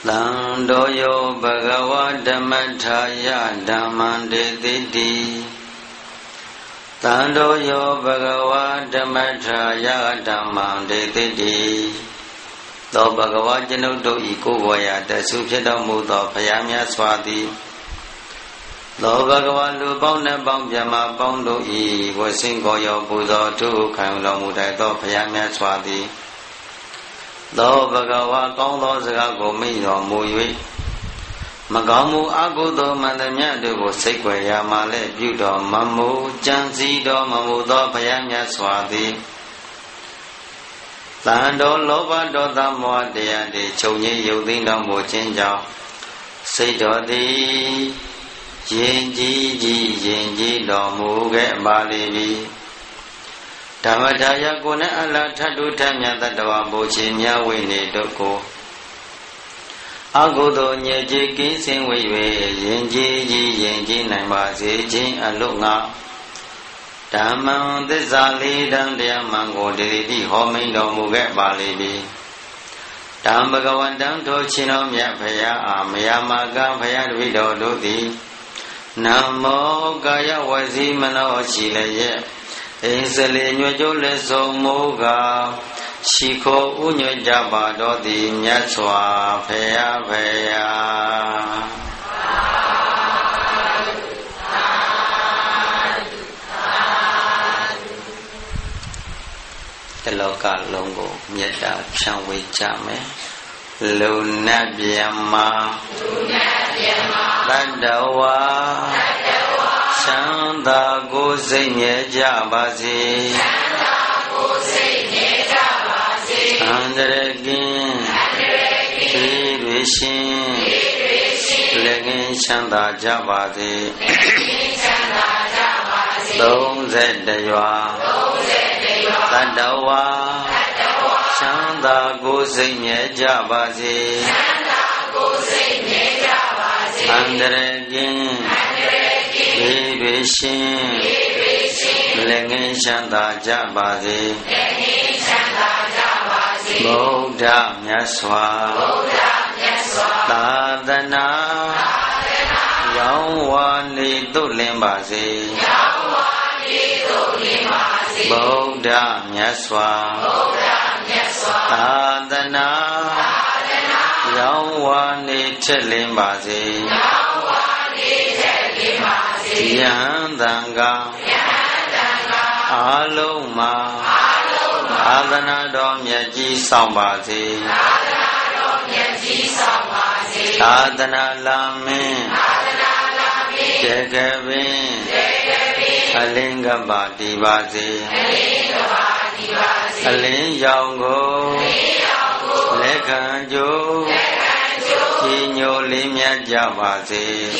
Landoyo Bhagava Dhammathaya Dhammandetiti Landoyo Bhagava Dhammathaya Dhammandetiti Though Bhagava Januddo Ikuvaya Dasu Phidam Mudho Phayamya Swati Though Bhagava Lubang Nabang Vyama Bangdo I Wasingoyo Buddha Tu Kanglo Mudai Though Phayamya Swati Though Bhagava Kongdo Zagago Miyo Muyi Magamu Agudo Mandamya Dugo Sequaya Male Budo Mamu Janzido Mamudo Payamya Swati Lando Loba Doda Moadea de Chonye Yodindo Mochinjao Sedo di Yenji Domuge Balibi Dhammacaya Guna Allah Thadu Tamya Tadawa Bochi Nyawini Doko Agudo Nyeji Kinsin Wiwe Yenji Naima Sejin Alunga Dhammam Dizali Dandia Mango Didi Homindo Muge Balibi Dhammagawan Tochino Myapaya Amyamaga Paya Vido Dodi Namo Gaya Wazi Mano Chile Isali Nyojole Somoga Shiko Unyo Jaba Dodi Nyatswa Paya Teloka Longo Myeda Chanwe Chame Luna Biama Tadawa Shanda Gosei Jabasi Andregin Vishin Legin Shanda Jabasi Donze Deva Tadawa Shanda Gosei Jabasi Andregin Vishin Legin Shanda Jabasi Buddha Myaswa Tadana Yawani Tulimbasi Buddha Myaswa Tadana Yawani Tulimbasi Yandanga Aluma Adana Dom Yaji Sambasi Adana Lamin Jagavin Alinga Bati Basi Alin Yango Lekanjo Kinyo Limya Jabasi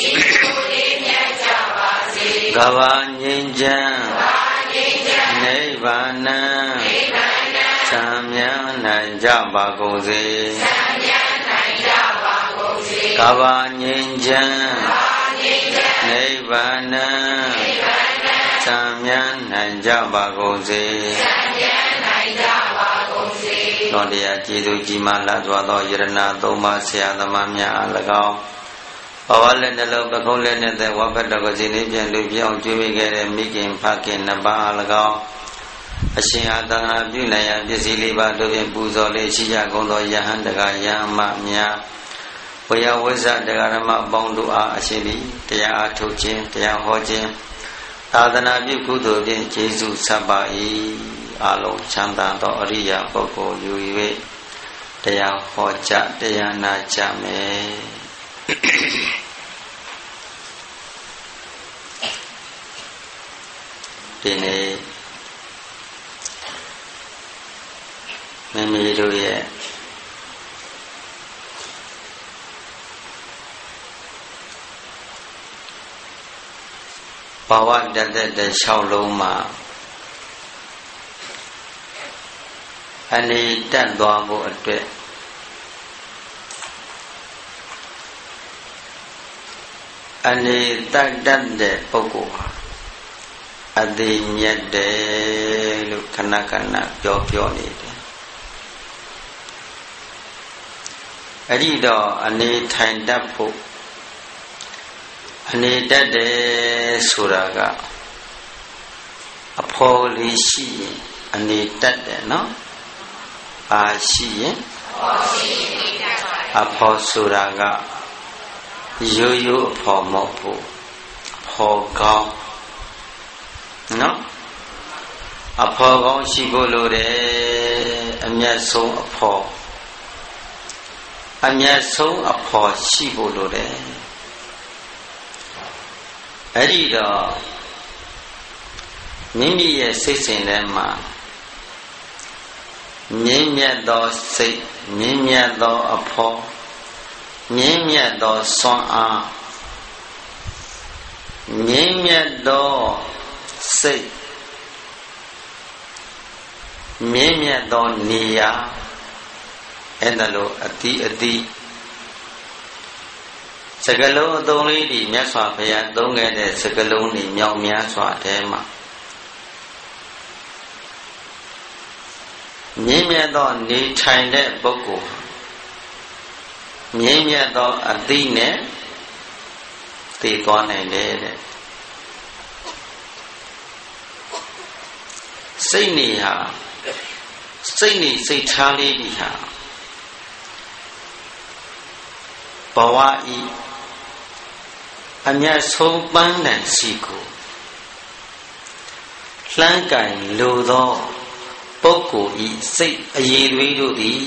Gavanyin Nirvana Samya Naija Bagoze Kavanyin Nirvana Samya Naija Bagoze Nodia Jidu Jimala Dwado Yerana Doma Siadama Mya Alagao Pawale Nelo Bakole the Wapatagozi Nipian Lupion Jumigere Mikin Pakin Naba Alagao Ashinga Dana Bunaya Bisiliba Dovin Buzole Chia Gondo Yahandaga Yama Mya Oya Waza Dagarama Bondua Ashili Tia Tochin Tia Hojin Tadana Bukudo Jesu Sabai Alo Chanda Doria Boko Yui Tia Hoja Tia Najame Dine Mimiruye Bawa Dada Shaoloma Ani Tadwabu Ate Ani Tadade Poko Adi Nyade Lukana Pyo Pyo Nide ဒီတော့အနေထိုင်တတ်ဖို့အနေတတ်တယ်ဆိုတာကအဖော်လေးရှိရင်အနေတတ်တယ်နော်ပါရှိရင်အဖော်ဆိုတာကရိုးရိုးအဖော်မဟုတ်ဘူးအဖော်ကောင်းနော်အဖော်ကောင်းရှိဖို့လိုတယ်အမျက်ဆုံးအဖော်ရှိဖို့လိုတယ်အဲ့ဒီတော့မိမိရဲ့စိတ်စဉ်ထဲမှာမြင့်မြတ်သောစိတ်မြင့်မြတ်သောအဖော်မြင့်မြတ်သောစွမ်းအားမြင့်မြတ်သောစိတ်မြင့်မြတ်သောနေရာအဲ့ဒါလို့အတိစကလုံးအသုံးလေးဒီမြတ်စွာဘုရားသုံးခဲ့တဲ့စကလုံးတွေမြောက်များစွာထဲမှာမြင့်မြတ်သောနေထိုင်တဲ့ပုဂ္ဂိုလ်မြင့်မြတ်သောအသိနဲ့သိသွားနိုင်တယ်တဲ့စိတ်နေစိတ်ထားလေးဒီဟာဘဝဤအမြတ်ဆုံးပန်းတန်စီကိုလှမ်းကင်လိုသောပုဂ္ဂိုလ်ဤစိတ်အရည်တွေတို့သည်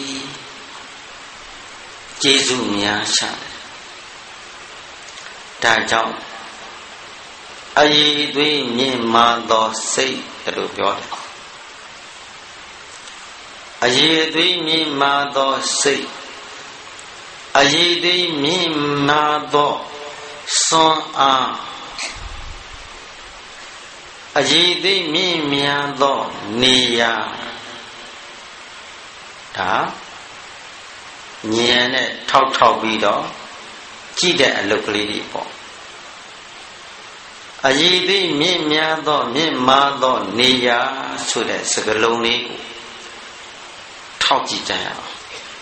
ကျေးဇူးများရှာတယ်ဒါကြောင့်အရည်တွေမြင့်မားသောစိတ်လို့ပြောတယ်အရည်တွေမြင့်မားသောစိတ်အရည်တွေမြင့်မားသောစွမ်းအားအရည်တွေမြင့်များသောနေရာဒါဉာဏ်နဲ့ထောက်ပြီးတော့ကြည့်တဲ့အလုပ်ကလေးတွေပေါ့အရည်တွေမြင့်များသောမြင့်မားသောနေရာဆိုတဲ့စကားလုံးလေးကိုထောက်ကြည့်ကြရအောင်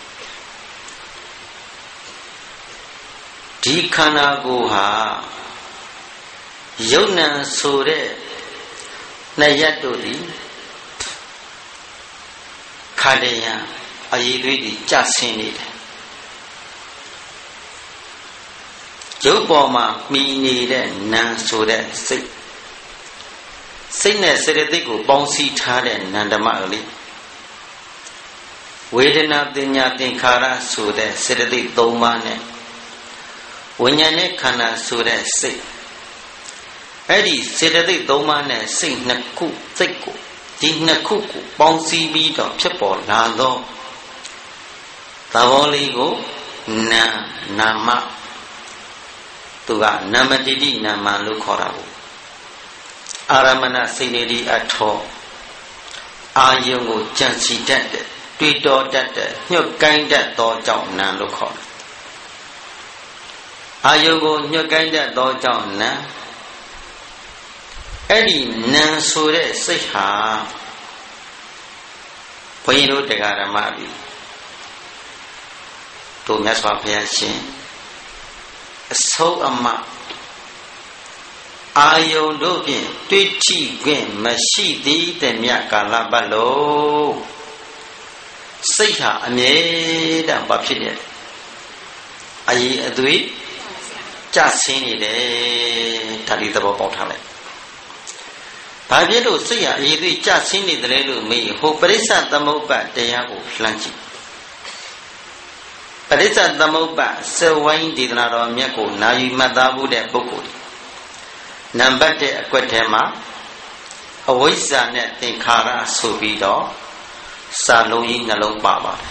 ဒီခန္ဓာကိုယ်ဟာယုံ nant ဆိုတဲ့နှစ်ရက်တို့သည်ခါတည်းရန်အရည်တွေကြဆင်းနေတယ်ရုပ်ပေါ်မှာမှီနေတဲ့နာမ်ဆိုတဲ့စိတ်နဲ့စေတသိက်ကိုပေါင်းစည်းထားတဲ့နန္ဒမကလေးဝေဒနာပညာသင်္ခါရဆိုတဲ့စေတသိက်၃ပါးနဲ့ဝိညာဉ်နဲ့ခန္ဓာဆိုတဲ့စိတ်အဲ့ဒီစေတသိက်၃ပါးနဲ့စိတ်နှစ်ခုစိတ်ကိုဒီနှစ်ခုကိုပေါင်းစည်းပြီးတော့ဖြစ်ပေါ်လာသောသဘောလေးကိုနာမသူကနာမတိတိနာမလို့ခေါ်တာကိုအာရမဏစိတ်နေဒီအထောအာယုံကိုကြံစီတတ်တဲ့တွေ့တော်တတ်တဲ့ညှို့ကိုင်းတတ်သောကြောင့်နာလို့ခေါ်တယ်အာယုံကိုညှို့ကိုင်းတတ်သောကြောင့်နာအဲ့ဒီနာဆိုတဲ့စိတ်ဟာဘုန်းကြီးတို့တရားဓမ္မပြီတို့မြတ်စွာဘုရားရှင်အဆုံးအမအာယုန်တို့ဖြင့်တွေ့ထိခွင့်မရှိသည်တည်းမြတ်ကာလပတ်လုံးစိတ်ဟာအမြဲတမ်းဘာဖြစ်နေလဲအရေးအသွေးကြဆင်းနေတယ်ဒါဒီသဘောပေါက်ထားလိုက်ဘာဖြစ်လို့စိတ်ဟာအရေးအသွေးကြဆင်းနေတယ်လို့မေးဟိုပရိစ္ဆသမုပ္ပါတရားကိုလှမ်းကြည့်ပရိစ္ဆသမုပ္ပါစဝိုင်းဒေသနာတော်မြတ်ကိုနာယူမှတ်သားမှုတဲ့ပုဂ္ဂိုလ်နံပါတ်1အကွက်ထဲမှာအဝိဇ္ဇာနဲ့သင်္ခါရဆိုပြီးတော့စာလုံးကြီးနှလုံးပါပါတယ်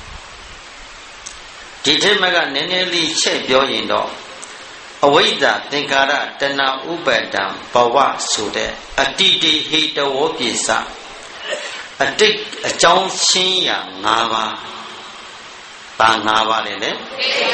ဒီထက်မှကနည်းနည်းလေးချက်ပြောရင်တော့အဝိဇ္ဇာသင်္ခါရတဏှာဥပါဒံဘဝဆိုတဲ့အတ္တိတေဟိတဝောပိစအတိတ်အကြောင်းရှင်းရာ၅ပါးပါ၅ပါးလည်းလေ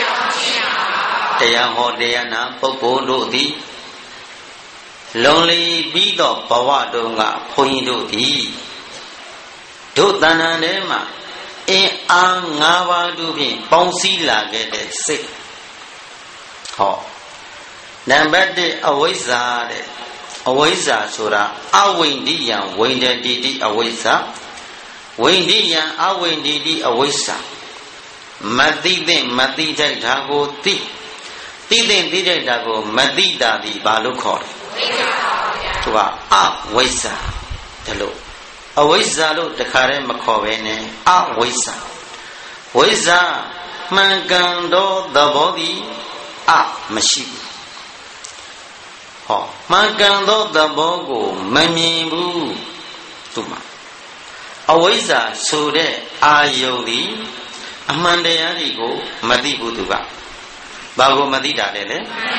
တရားဟောတရားနာပုဂ္ဂိုလ်တို့သည်လုံလီပြီးတော့ဘဝတုန်းကဘုန်းကြီးတို့သည်တို့တဏ္ဍာထဲမှာအင်းအား၅ပါးတို့ဖြင့်ပေါင်းစည်းလာခဲ့တဲ့စိတ်ဟောနံပါတ်1အဝိဇ္ဇာတဲ့အဝိဇ္ဇာဆိုတာအဝိန္ဒိယံဝိန္ဒတိတိအဝိဇ္ဇာဝိန္ဒိယံအဝိန္ဒတိအဝိဇ္ဇာမသိသင့်မသိထိုက်တာကိုသိသင့်သိထိုက်တာကိုမသိတာဒီဘာလို့ခေါ်လဲသူကအဝိဇ္ဇာဒါလို့အဝိဇ္ဇာလို့တခါတည်းမခေါ်ပဲနဲ့အဝိဇ္ဇာဝိဇ္ဇာမှန်ကန်သောသဘောသည်အမရှိဘူးဟောမှန်ကန်သောသဘောကိုမမြင်ဘူးသူမှာအဝိဇ္ဇာဆိုတဲ့အာယုန်သည်အမှန်တရားတွေကိုမသိဘူးသူကဘာကိုမသိတာလဲ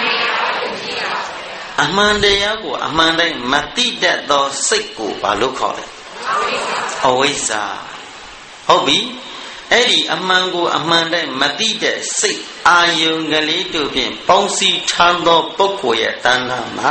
အမှန်တရားကိုအမှန်တိုင်းမသိတတ်သောစိတ်ကိုဘာလို့ခေါ်လဲအဝိဇ္ဇာဟုတ်ပြီအဲ့ဒီအမှန်ကိုအမှန်တိုင်းမသိတဲ့စိတ်အာယုန်ကလေးတို့ဖြင့်ပေါင်းစည်းထားသောပုဂ္ဂိုလ်ရဲ့တဏ္ဍာမှာ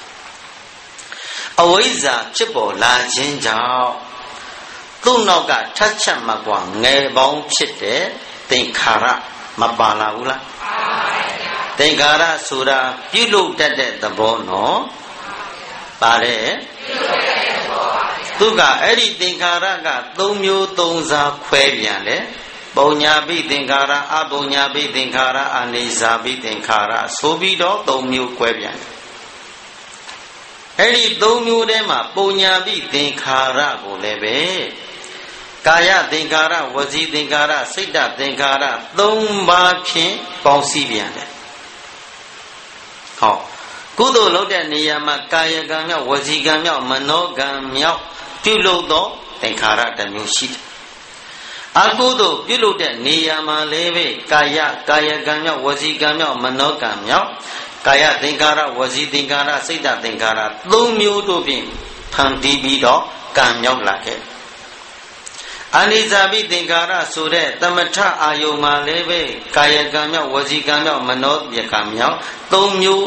အဝိဇ္ဇာဖြစ်ပေါ်လာခြင်းကြောင့်သူ့နောက်ကထက်ချက်မကွာငယ်ပေါင်းဖြစ်တဲ့သင်္ခါရမပါလာဘူးလားသင်္ခါရဆိုတာပြုလုပ်တတ်တဲ့သဘောနော်ပါတယ်သူကအဲ့ဒီသင်္ခါရက3မျိုး3စားခွဲပြန်တယ်ပုံညာပိသင်္ခါရအပုံညာပိသင်္ခါရအနေစာပိသင်္ခါရဆိုပြီးတော့3မျိုးခွဲပြန်တယ်အဲ့ဒီ3မျိုးထဲမှာပုံညာပိသင်္ခါရကိုလည်းပဲကာယသင်္ခါရဝစီသင်္ခါရစိတ်တသင်္ခါရ3ပါးဖြင့်ပေါင်းစည်းပြန်တယ်ဟောကုသိုလ်လုပ်တဲ့နေရာမှာကာယကံမြောက်ဝစီကံမြောက်မနောကံမြောက်ပြုလုပ်သောသင်္ခါရတစ်မျိုးရှိတယ်အကုသိုလ်ပြုလုပ်တဲ့နေရာမှာလည်းပဲကာယကံမြောက်ဝစီကံမြောက်မနောကံမြောက်ကာယသင်္ခါရဝစီသင်္ခါရစိတ်တသင်္ခါရ3မျိုးတို့ဖြင့်ဖန်တီးပြီးတော့ကံမြောက်လာခဲ့အနိစ္စပိသင်္ခါရဆိုတဲ့သမထအာယုံမှာလည်းပဲကာယကံမြောက်ဝစီကံမြောက်မနောကံမြောက်3မျိုး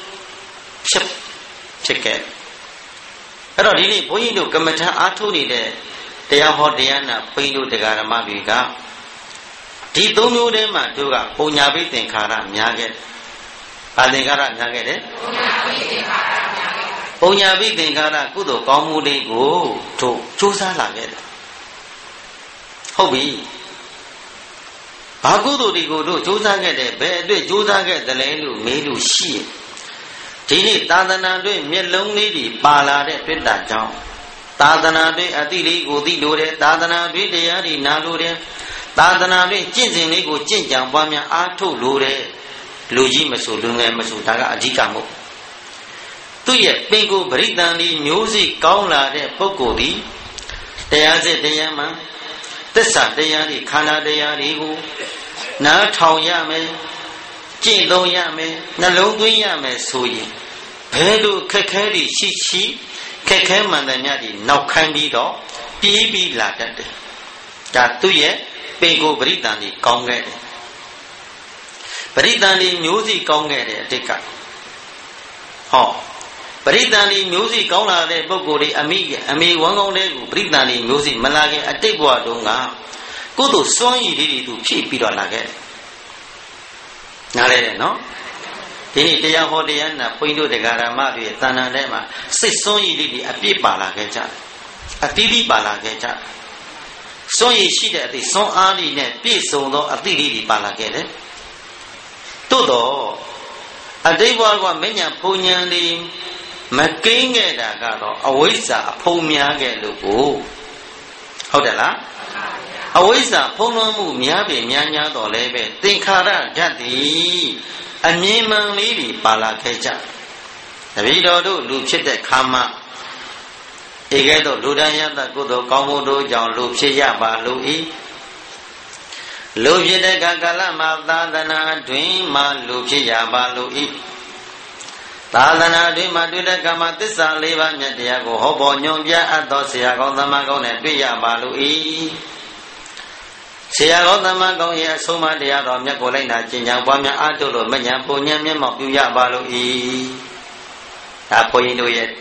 ဖြစ်ခဲ့အဲ့တော့ဒီနေ့ဘုန်းကြီးတို့ကမ္မထအားထုတ်နေတဲ့တရားဟောတရားနာဘုန်းကြီးတို့တရားဓမ္မတွေကဒီ3မျိုးထဲမှာတို့ကပုံညာပိသင်္ခါရများခဲ့။ဘာသင်္ခါရများခဲ့လဲ။ပုံညာပိသင်္ခါရကုသိုလ်ကောင်းမှုလေးကိုတို့ကြိုးစားလာခဲ့တယ်။ဟုတ်ပြီ။ဘာကုသိုလ်တွေကိုတို့ကြိုးစားခဲ့တယ်ဘယ်အတွက်ကြိုးစားခဲ့တယ်လဲလို့မေးလို့ရှိရင်ဒီနေ့သာသနာတွင်မျက်လုံးလေးတွေပါလာတဲ့ပြစ်တာကြောင့်သာသနာတွင်အတိလေးကိုသိလို့တယ်သာသနာတွင်တရားတွေနာလို့တယ်သာသနာတွင်ကျင့်စဉ်လေးကိုကျင့်ကြံပွားများအားထုတ်လို့တယ်လူကြီးမဆိုလူငယ်မဆိုဒါကအဓိကမဟုတ်သူ့ရဲ့ပင်ကိုပရိသန်လေးမျိုးစိကောင်းလာတဲ့ပုဂ္ဂိုလ်ဒီတရားစစ်တရားမှန်သစ္စာတရားတွေခန္ဓာတရားတွေကိုနားထောင်ရမယ်ကျင့်သုံးရမယ်နှလုံးသွင်းရမယ်ဆိုရင်ဘယ်လိုခက်ခဲတွေရှိခက်ခဲမှန်တယ်များဒီနောက်ခိုင်းပြီးတော့ပြေးပြီးလာတတ်တယ်ဒါသူ့ရဲ့ပင်ကိုပရိသန်တွေကောင်းခဲ့တယ်ပရိသန်တွေမျိုးစိကောင်းခဲ့တယ်အတိတ်ကဟောပရိသန်တွေမျိုးစိကောင်းလာတဲ့ပုဂ္ဂိုလ်တွေအမေဝမ်းကောင်းတဲ့ကိုပရိသန်တွေမျိုးစိမလာခင်အတိတ်ဘဝတုန်းကကုသိုလ်စွမ်းရည်တွေသူဖြည့်ပြီးတော့လာခဲ့တယ်နားလဲတယ်နော်ဒီနေ့တရားဟောတရားနာဘုန်းကြီးတို့တရားဓမ္မတွေသဏ္ဍာန်ထဲမှာစိတ်စွန့်ရည်လေးတွေအပြည့်ပါလာခဲ့ကြတယ်အတိတိပါလာခဲ့ကြတယ်စွန့်ရည်ရှိတဲ့အသည့်စွန့်အားလေးနဲ့ပြည့်စုံသောအသည့်လေးတွေပါလာခဲ့တယ်တို့တော့အတိတ်ဘဝကမဉ္ဇဉ်ဘုံဉဏ်လေးမကိန်းခဲ့တာကတော့အဝိဇ္ဇာအဖုံများခဲ့လို့ကိုဟုတ်တယ်လားအဝိဇ္ဇာဖုံးလွှမ်းမှုများပေများများတော့လည်းပဲသင်္ခါရဓာတ်သည်အမြင်မှန်လေးတွေပါလာခဲ့ကြတပည့်တော်တို့လူဖြစ်တဲ့ခါမှဧကဲ့သို့လူတိုင်းရတ္တကုသိုလ်ကောင်းမှုတို့ကြောင့်လူဖြစ်ရပါလို့ဤလူဖြစ်တဲ့ကာလမှာသာသနာတွင်မှလူဖြစ်ရပါလို့ဤသာသနာတွင်မှတွေ့တဲ့ကမ္မသစ္စာ၄ပါးမြတ်တရားကိုဟောပေါ်ညွှန်ပြအပ်သောဆရာကောင်းသမကောင်းနဲ့တွေ့ရပါလို့ဤဆရာကောင်းသမကောင်းရဲ့အဆုံးအမတရားတော်မြတ်ကိုလိုက်နာကျင့်ကြံပွားများအားထုတ်လို့မဉ္ဇဉ်ပုံဉ္ဇဉ်မျက်မှောက်ပြုရပါလို့ဤဒါဘုန်းကြီးတို့ရဲ့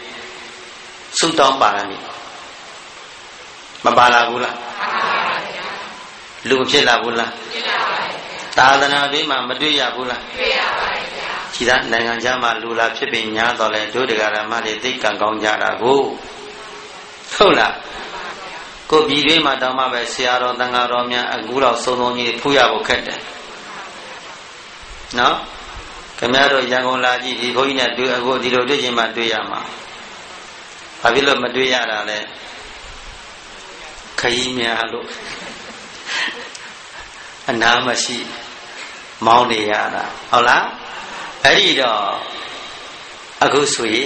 ဆုတောင်းပါရမည်မပါလာဘူးလားလူဖြစ်လာဘူးလားဖြစ်လာပါဗျာသာသနာ့ဘေးမှာမတွေ့ရဘူးလားတွေ့ရပါတယ်ဗျာခြေသားနိုင်ငံခြားမှာလူလာဖြစ်ပြီးညာတော့လဲတို့တရားဓမ္မတွေသိကံကောင်းကြတာကိုဟုတ်လားကိုပြည်တွင်းမှာတောင်းမှပဲဆရာတော်တန်ဃာတော်များအခုတော့စုံစုံကြီးဖူးရဖို့ခက်တယ်နော်ခင်ဗျားတို့ရန်ကုန်လာကြည့်ဒီဘုန်းကြီးနဲ့တွေ့အခုဒီလိုတွေ့ချင်းမှတွေ့ရမှာဘာဖြစ်လို့မတွေ့ရတာလဲခရီးများလို့အနာမရှိမောင်းနေရတာဟုတ်လားအဲ့ဒီတော့အခုဆိုရင်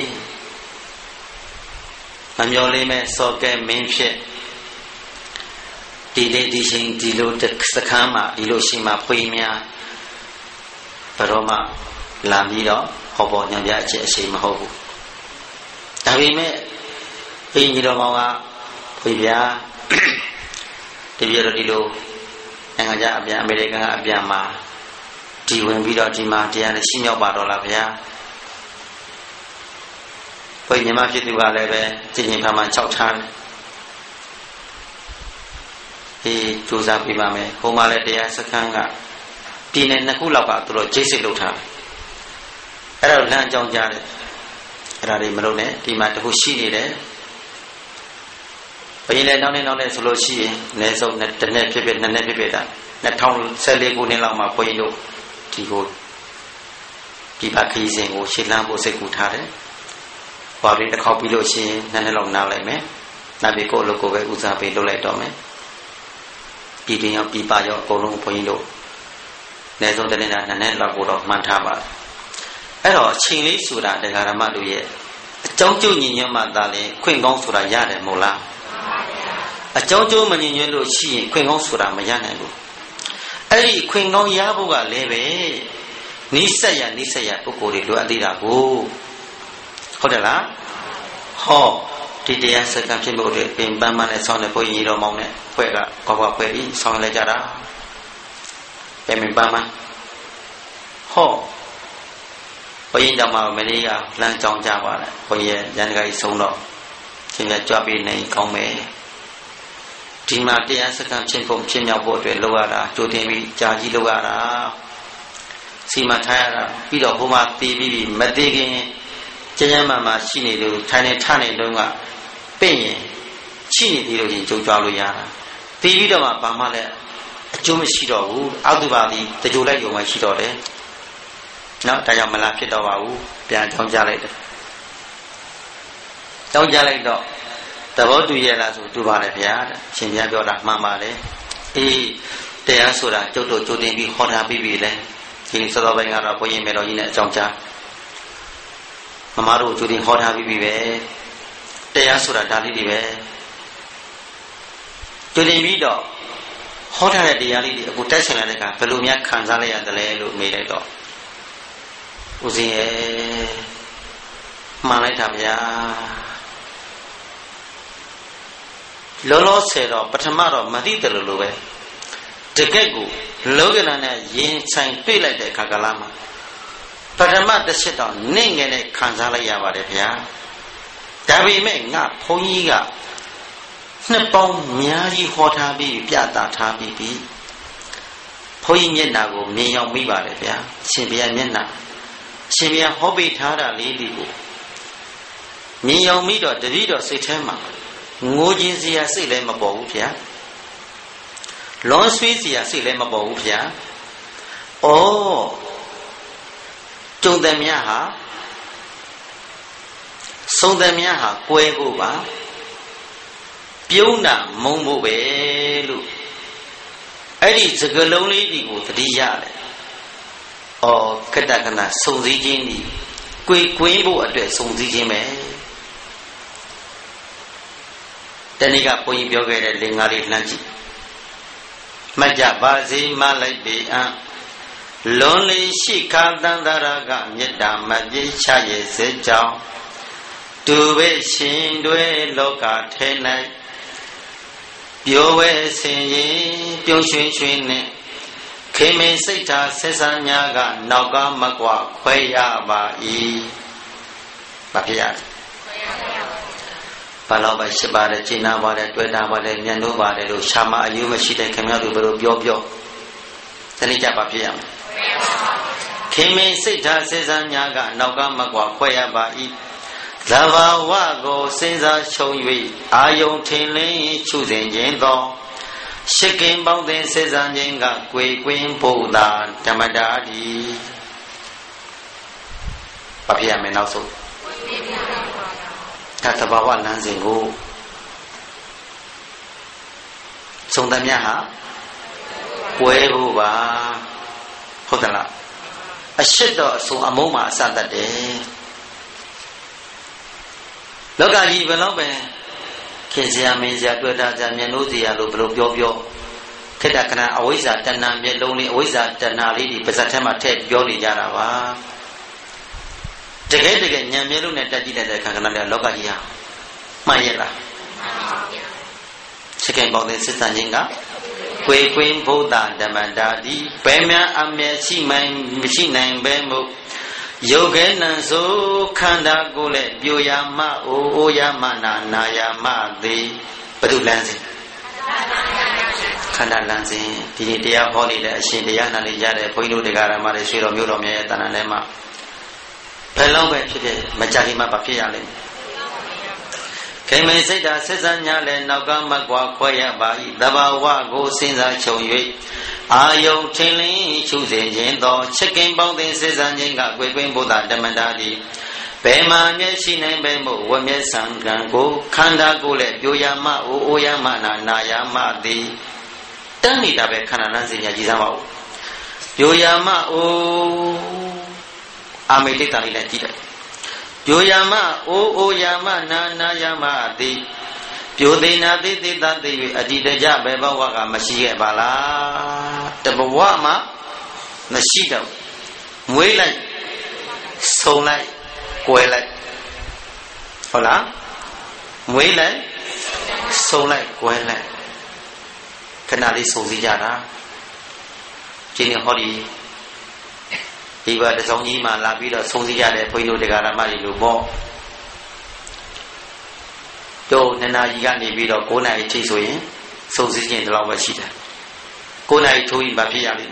မမျောလေးမဲ့စော်ကဲမင်းဖြစ်ဒီနေ့ဒီချိန်ဒီလိုစခန်းမှာဒီလိုရှိမှဖွေးများဘယ်တော့မှလာပြီးတော့ဟောပေါ်ညံပြအချက်အရှိမဟုတ်ဘူးဒါပေမဲ့ဘုန်းကြီးတော်မောင်ကဖွေးပြတပြည့်တော့ဒီလိုနိုင်ငံခြားအပြန်အမေရိကန်ကအပြန်မှာဒီဝင်ပြီးတော့ဒီမှာတရားနဲ့ရှင်းမြောက်ပါတော့လားဗျာဘုန်းကြီးညီမဖြစ်သူကလည်းပဲကျင့်ကျင်ဖန်မှန်6ထားတယ်ကြိုးစားပြီးပါမယ်ဟိုမှာလည်းတရားစခန်းကပြည်နယ်2ခုလောက်ကသူတို့ဂျိတ်စိတ်လုပ်ထားတယ်အဲ့ဒါလမ်းအကြောင်းကြားတယ်အဲ့ဒါတွေမလုပ်နဲ့ဒီမှာတခုရှိနေတယ်ဘယ်လည်းနောက်နဲ့ဆိုလို့ရှိရင်အနည်းဆုံးတစ်နှစ်ဖြစ်ဖြစ်နှစ်နှစ်ဖြစ်ဖြစ်တာ2014ခုနှစ်လောက်မှာဘုန်းကြီးတို့ဒီကိုဒီပါခီးစဉ်ကိုရှင်းလန်းဖို့စိတ်ကူထားတယ်။ဘာလို့တစ်ခေါက်ပြီးလို့ရှိရင်နှစ်နှစ်လောက်နားလိုက်မယ်။နောက်ပြီးကိုယ့်လိုကိုယ်ပဲဦးစားပေးလုပ်လိုက်တော့မယ်။ပြည်တွင်းရောပြည်ပရောအကုန်လုံးဘုန်းကြီးတို့အနည်းဆုံးတစ်နှစ်နှစ်နှစ်လောက်ကိုတော့မှန်းထားပါတယ်။အဲ့တော့ချိန်လေးဆိုတာတရားဓမ္မတို့ရဲ့အကြောင်းကျုပ်ညီညွတ်မှသာလေခွင့်ကောင်းဆိုတာရတယ်မို့လား။အကြောင်းကျိုးမညီညွတ်လို့ရှိရင်ခွင့်ကောင်းဆိုတာမရနိုင်ဘူးအဲ့ဒီခွင့်ကောင်းရဖို့ကလည်းပဲနိစ္စယပုဂ္ဂိုလ်တွေလိုအပ်သေးတာကိုဟုတ်တယ်လားဟောဒီတရားစကားဖြစ်ဖို့တွေပင်ပန်းမနဲ့ဆောင်းတဲ့ဘုန်းကြီးတော်မောင်းနဲ့ဖွဲ့ကကောဖွဲ့ပြီးဆောင်းလိုက်ကြတာပင်ပန်းမဟောဘုန်းကြီးတော်မှာမနေ့ကလမ်းကြောင်းကြပါလားဘုန်းကြီးရန်တကာကြီးဆုံးတော့ရှင်ပြကြွပြီးနေကောင်းမယ်ဒီမှာတရားစခန်းဖြစ်ဖို့ဖြစ်မြောက်ဖို့အတွက်လုပ်ရတာကြိုတင်ပြီးကြာကြီးလုပ်ရတာစီမံထားရတာပြီးတော့ဘုမတည်ပြီးမတည်ခင်ကျန်းကျန်းမာမာရှိနေလို့ထိုင်နေထနေတော့ကပြင့်ရင်ရှိနေသေးလို့ချင်းကြုံကြွားလို့ရတာတည်ပြီးတော့မှဘာမှလည်းအကျိုးမရှိတော့ဘူးအောက်သူပါသည်တကြိုလိုက်ရုံမှရှိတော့တယ်နော်ဒါကြောင့်မလားဖြစ်တော့ပါဘူးပြန်ကြောင်းကြလိုက်တယ်ကြောင်းကြလိုက်တော့သဘောတူရဲ့လားဆိုတူပါလေဗျာရှင်ပြပြောတာမှန်ပါလေအေးတရားဆိုတာကျုပ်တို့ကြိုတင်ပြီးဟောထားပြီးပြီလေဒီစောစောပိုင်းကတော့ဘုန်းကြီးမေတော်ကြီးနဲ့အကြောင်းကြားမမတို့ကြိုတင်ဟောထားပြီးပြီပဲတရားဆိုတာဒါလေးတွေပဲကြိုတင်ပြီးတော့ဟောထားတဲ့တရားလေးတွေအခုတိုက်ဆိုင်လာတဲ့အခါဘယ်လိုများခံစားလိုက်ရတယ်လဲလို့မေးလိုက်တော့ဦးဇင်းရဲ့မှန်လိုက်တာဗျာလောလောဆယ်တော့ပထမတော့မသိတယ်လို့ပဲတကယ့်ကိုလောကလန်နဲ့ရင်ဆိုင်တွေ့လိုက်တဲ့အခါကလာမှာပထမတစ်ချက်တော့နင့်ငယ်နဲ့ခံစားလိုက်ရပါတယ်ဗျာဒါပေမဲ့ငါဘုန်းကြီးကနှစ်ပေါင်းများကြီးဟောထားပြီးပြတာထားပြီးပြီဘုန်းကြီးမျက်နှာကိုမြင်ရောက်မိပါတယ်ဗျာရှင်ဘုရားမျက်နှာရှင်ဘုရားဟောပေးထားတာလေးတွေကိုမြင်ရောက်မိတော့တပည့်တော်စိတ်ထဲမှာငိုခြင်းစရာစိတ်လည်းမပေါ်ဘူးဗျာလွန်ဆွေးစရာစိတ်လည်းမပေါ်ဘူးဗျာဩကျုံတယ်များဟာစုံတယ်များဟာကွဲဖို့ပါပြုံးတာမုံဖို့ပဲလို့အဲ့ဒီစကလုံးလေးဒီကိုသတိရတယ်ဩခတ္တကနာစုံစည်းခြင်းဒီကွေကွင်းဖို့အတွက်စုံစည်းခြင်းပဲတဏိကဘုန်းကြီးပြောခဲ့တဲ့လင်္ကာလေးလှမ်းကြည့်မှတ်ကြပါစေမလိုက်ပေအံလွန်လေရှိခာတန္တရာကမေတ္တာမပြေချရဲ့စေကြောင်းတူပဲရှင်တွေလောကထဲ၌ပျော်ဝဲဆင်ရင်ပြုံးရွှင်ရွှင်နဲ့ခေမင်းစိတ်ထားဆက်ဆံများကနောက်ကမကွခွဲရပါ၏ဘာဖြစ်ရလဲ Palava Shibare, China Vare, Tweta Vare, Nyanu Vare, Shama, Yumashita, Kamadu, Bio, Tanija Papiam. Kime Sita Sezan Yaga, Naga Magua, Koya Bai, Lava Wago, Senza Showi, Ayon Tilly, choosing Jendo, Shaking Bounding Sezan Yenga, Queen Buddha, Tamadadi Papiam and also. Tatabawa Nanzingo Sundamyaha Webuba Hotala a shadow so a moma Saturday Loga Ivelobe Kezia Mezia Duda Zamianuzia Lubio Kedakana Awiza Tana Meloni Wiza Tanali Pesatema Ted Yoli Jarawa Together, Yamiru and Tajida Kanana Logaria. Mayela. Chicken about the sister Jinga. Queen Buddha, the Mandadi, Pemia Amesi, my machine name Bembo. Yogan and so Kanda Gule, Buyama, Oyamana, Nayama, the Padulansi. Kanda Lansi, Dia Holiday, Shindiana, Jade, Poinu de Garamari, Shiro Murom, Tananema. Hello, Majahima Papialim. Came and said that Sezanya and Nagama Guaquaya by Dava go Sinza Choy. Ayo Chili, choosing Jendo, checking bound in Sezanya, Queen Buddha, the Mandadi. Pema, Yeshin and Bembo, Wame Sangango, Kanda Gule, Yoyama, Oyamana, Nayama, the Tanida Kananzi Yajizamo. Yoyama, oh. Amelita Tida. Yoyama, O Yama, Nana Yama, the Yodina did that the Adida Beba Machia Bala, the Bawama, Nashida, Mwelai, Solai, Quelai. Hola, Mwelai, Solai, Quelai. Canali Solizara, Jenny Hori. He was the Sonima La Vida Sonzia, the Pino de Garamari Lubo. Do Nana Yani Vida Kona Chisway, Sonzia and Lava Shita. Kona to him Bapialin.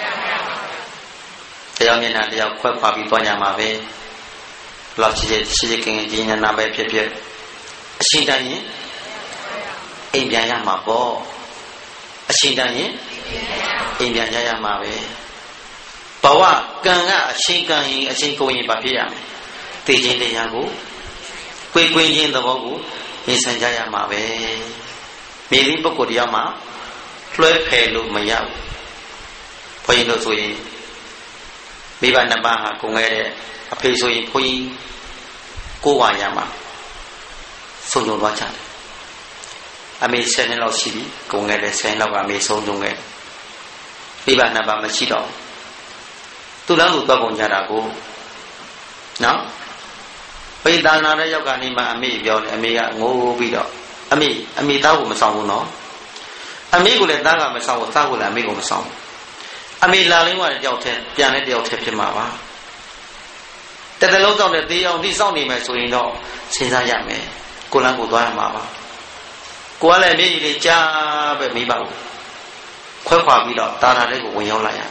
The young men are the Quack Papi Ponyamabe, Lodge Shiking and Gina Nabe Pepe. A Shintani? Indiana Mabo. A Shintani? Indiana Mabe. Bawa Ganga, Shinkai, a Shinko in Papia, Tijin de Yago, Quick in the Vogu, in Sanjaya Mabe, Mili Bokodiama, Floy Pelu Mayao, Poino Sui, Biba Nabaha, Kungere, a peso in Pui, Kuwayama, Sono Wacha. I may send in Los City, Kungere, Send of Ame Sonunga, Biba Nabama Chido. To learn to talk on Yarago. Now, Pay Dana Yoganima, Ami, Amia, Mo Vido, Ami, Amita Masano. Amigo let Daga Masao, Tawul, Amigo Masao. Ami Lalima, Yote, Janet Yote, that the load of the day of this only mess we know, since I am a Kulangu Mama. Kuala me, the job at Miba. Quapa Vido, Dana Lego, when you're lying.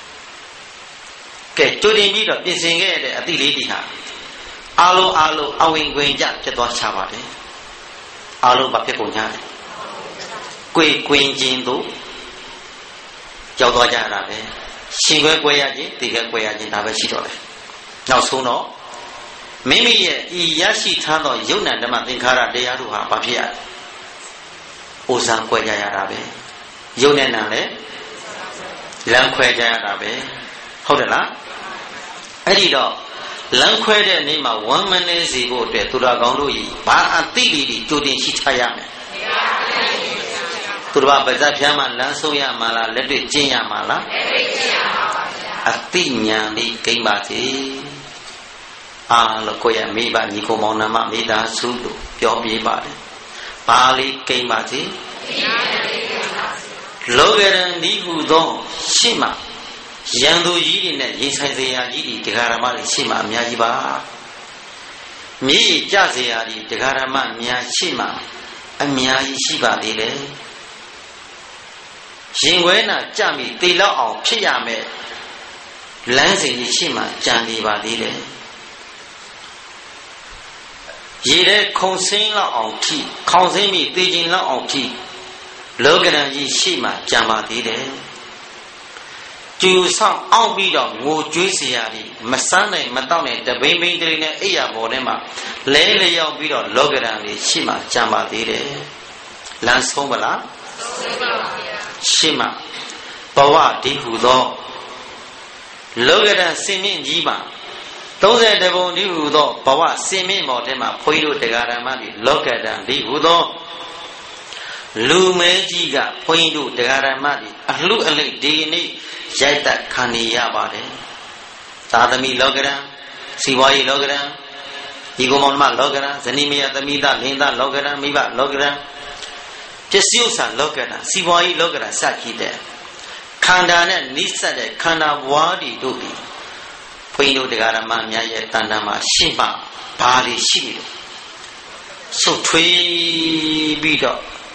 Today, we are busy at the lady. Alo, Awing Gwenja, the Doshavade. Alo Bapeconia. Queen Jindo Jawajarabe. Shingue Guayaji, the Guayaji Navashito. Now, Suno. Maybe Yashi Tano, Yuna, the Matinkara, de Aruha, Papia. Usan Guayarabe. Yunanale. Lanquajarabe. Hold on. Edido, Lanquede name a 1 minute ago to the Gondui, Ba and Tili, Judin Shitayame. To the Bazapiama, Lansoya Mala, let it Jia Mala. A Tinya, the Kimbati. Ah, Lokoya, Miba, Nicomonama, Mida, Sudu, Yobi Badi. Bali, Kimbati. Logan, Nibu, Shima. Yandu Yidin and Yisaya Yidi, the Garamari Shima, Miajiba. Mỹ cha gì à đi để cả làm mà mía chi mà mía chi bà đi đấy hiện quên là cha mi tây lão ông phía nhà mẹ lãng sinh chi mà cha đi bà đi đấy giờ đấy không sinh lão ông chi không sinh mi tây chính lão ông chi lỡ cái này chi mà cha bà đi đấy chú sang ông bị đó ngô chuối gì à đi mà sáng này mà tao này để bên bên đây này ấy à bộ này mà lấy ông bị đó lỡ cái này chi mà cha bà đi đấy làm sao mà lá chi mà bảoว่าđi hủ đó lỡ cái này sinh命gì mà tối nay để bọn đi hủ đó bảoว่าsinh命một thế mà phơi đồ để cái này mà đi lỡ cái này đi hủ đó lưu mấy gì cả phơi đồ để cái này mà đi lưu anh ấy đi này giải tát khăn đi à bà đấy ta đã mi lỡ cái này si boy lỡ cái này đi cùng ông mà lỡ cái này dân mi ta mi ta lên ta lỡ cái này mi bà lỡ cái này cái siêu sản lỡ cái này si boy lỡ cái này sát khí đấy khăn đá này nít sát đấy khăn đá quá đi đâu đi phơi đồ để cái này mà nhà giải tát mà xin bà bà đi xin số thuê bị đó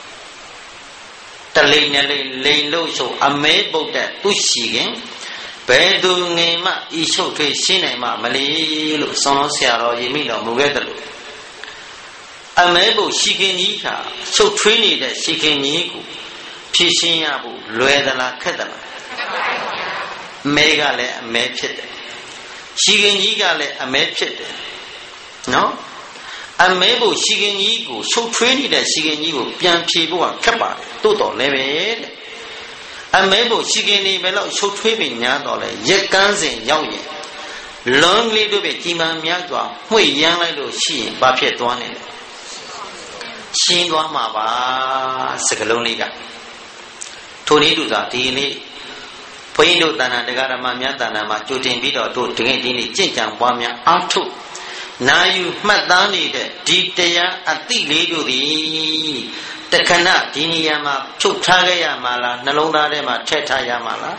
ta lên lâu số mấy bộ đại tu sĩ cái bé tu nghe mà ý số thuê xin này mà lấy lúc xong nó xả rồi gì mình làm một cái đó mấy bộ sĩ cái gì cả số thuê này là sĩ cái gì cũng phi sinh à bộ lười đó là khét đó mấy cái này mấy phết sĩ cái gì cái này mấy phết nó mấy bộ sĩ cái gì cũng số thuê này là sĩ cái gì cũng biến phi bộ khép bà tôi tỏ lấy về mấy bộ sĩ cái này bây giờ số thuê mình nhá tỏ lấy nhất căn sinh nhau vậy lớn lên đôi bên kim mang nhá tỏ mỗi yang lại đồ xí ba phết toán này xí toán mà ba sẽ cái lớn này cả thôi này đủ rồi thì này phơi đồ ta na để cái làm nhá ta na mà chủ trương biết đó tôi tiếng cái này chính chẳng bao nhiêu áp thu na yu mất tán đi đấy đi đây à tí lấy đồ đi tất cả na đi này mà chụp thay cái mà là nó lông đá đấy mà thay thay mà là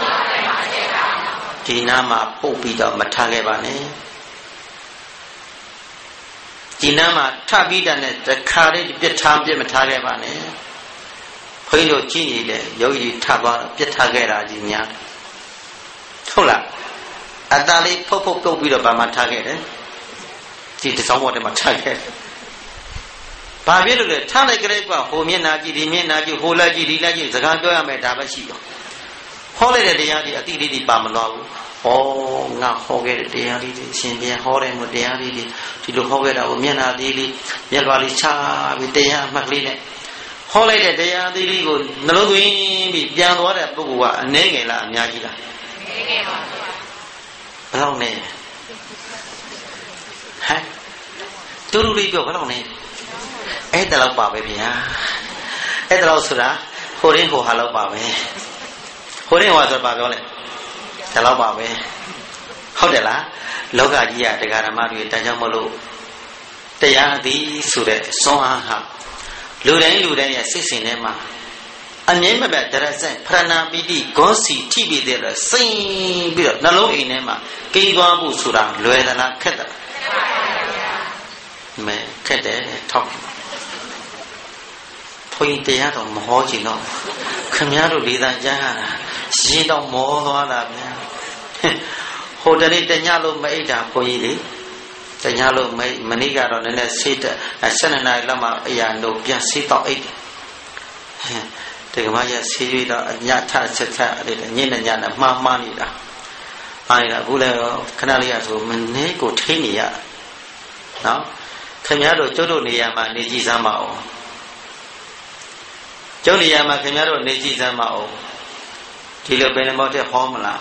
đi na mà bốc bị đó mà thay cái bạn này đi na mà thay bị đó này tất cả đấy biết tham biết mà thay cái bạn này phơi đồ chi này đấy dấu gì thay vào biết thay cái là gì nhá không là ta lấy phốc bốc bị đó mà thay cái đấy chỉ để sống một để mà thay cái bà biết rồi thay lại cái quoi hồ miền nào chỉ đi miền nào chỉ hồ lại chỉ đi lại chỉ giờပြောmà đã bắt xí rồi hồ lại để nhà đi đi bà mà lo hồ ngã hồ cái để nhà đi xin đi hồ lại một để nhà đi thì lúc hồ cái đó miền nào đi miền vào đi xa bị để nhà mặc đi này hồ lại để nhà đi còn nó lúc bị giang đó đấy bố cụ à nấy ngày là nhà gì là bao này hả tôi lúc đi biểu bao này ấy ta lâu bảo về bia ấy ta lâu sửa hồ đến hồ hà lâu bảo về hồ đến hồ sửa bảo về ta lâu bảo về không để lá lâu cả gì à để cả làm ăn ta cho mua lô để ăn đi sửa để xong ăn ha lúa đấy ya sức sinh em mà anh nhớ mà bé ta sẽ prana bidi có gì chi bị thế là sinh bị nó lâu in em mà kinh qua bu sửa lúa ta là khét đó mẹ khét đấy thọc phơi tiền đó mà khó chỉ nó không nhớ được đi ra ra gì đâu mò đó là hồi đó đi nhà luôn mấy đã phơi đi nhà luôn mấy mình đi ra rồi nên xịt sáng nay là mà nhà đồ bia xịt tao ít thì mà giờ xịt đó nhà thà chết để nhìn là nhà là ma đi đó ai là vui là cái nào là rồi mình thấy cổ thấy nhỉ ạ đó không nhớ được chỗ đồ này mà đi gì ra mạo chỗ này mà không nhớ được đi gì ra mạo thì là bên mỏ thì khó mà làm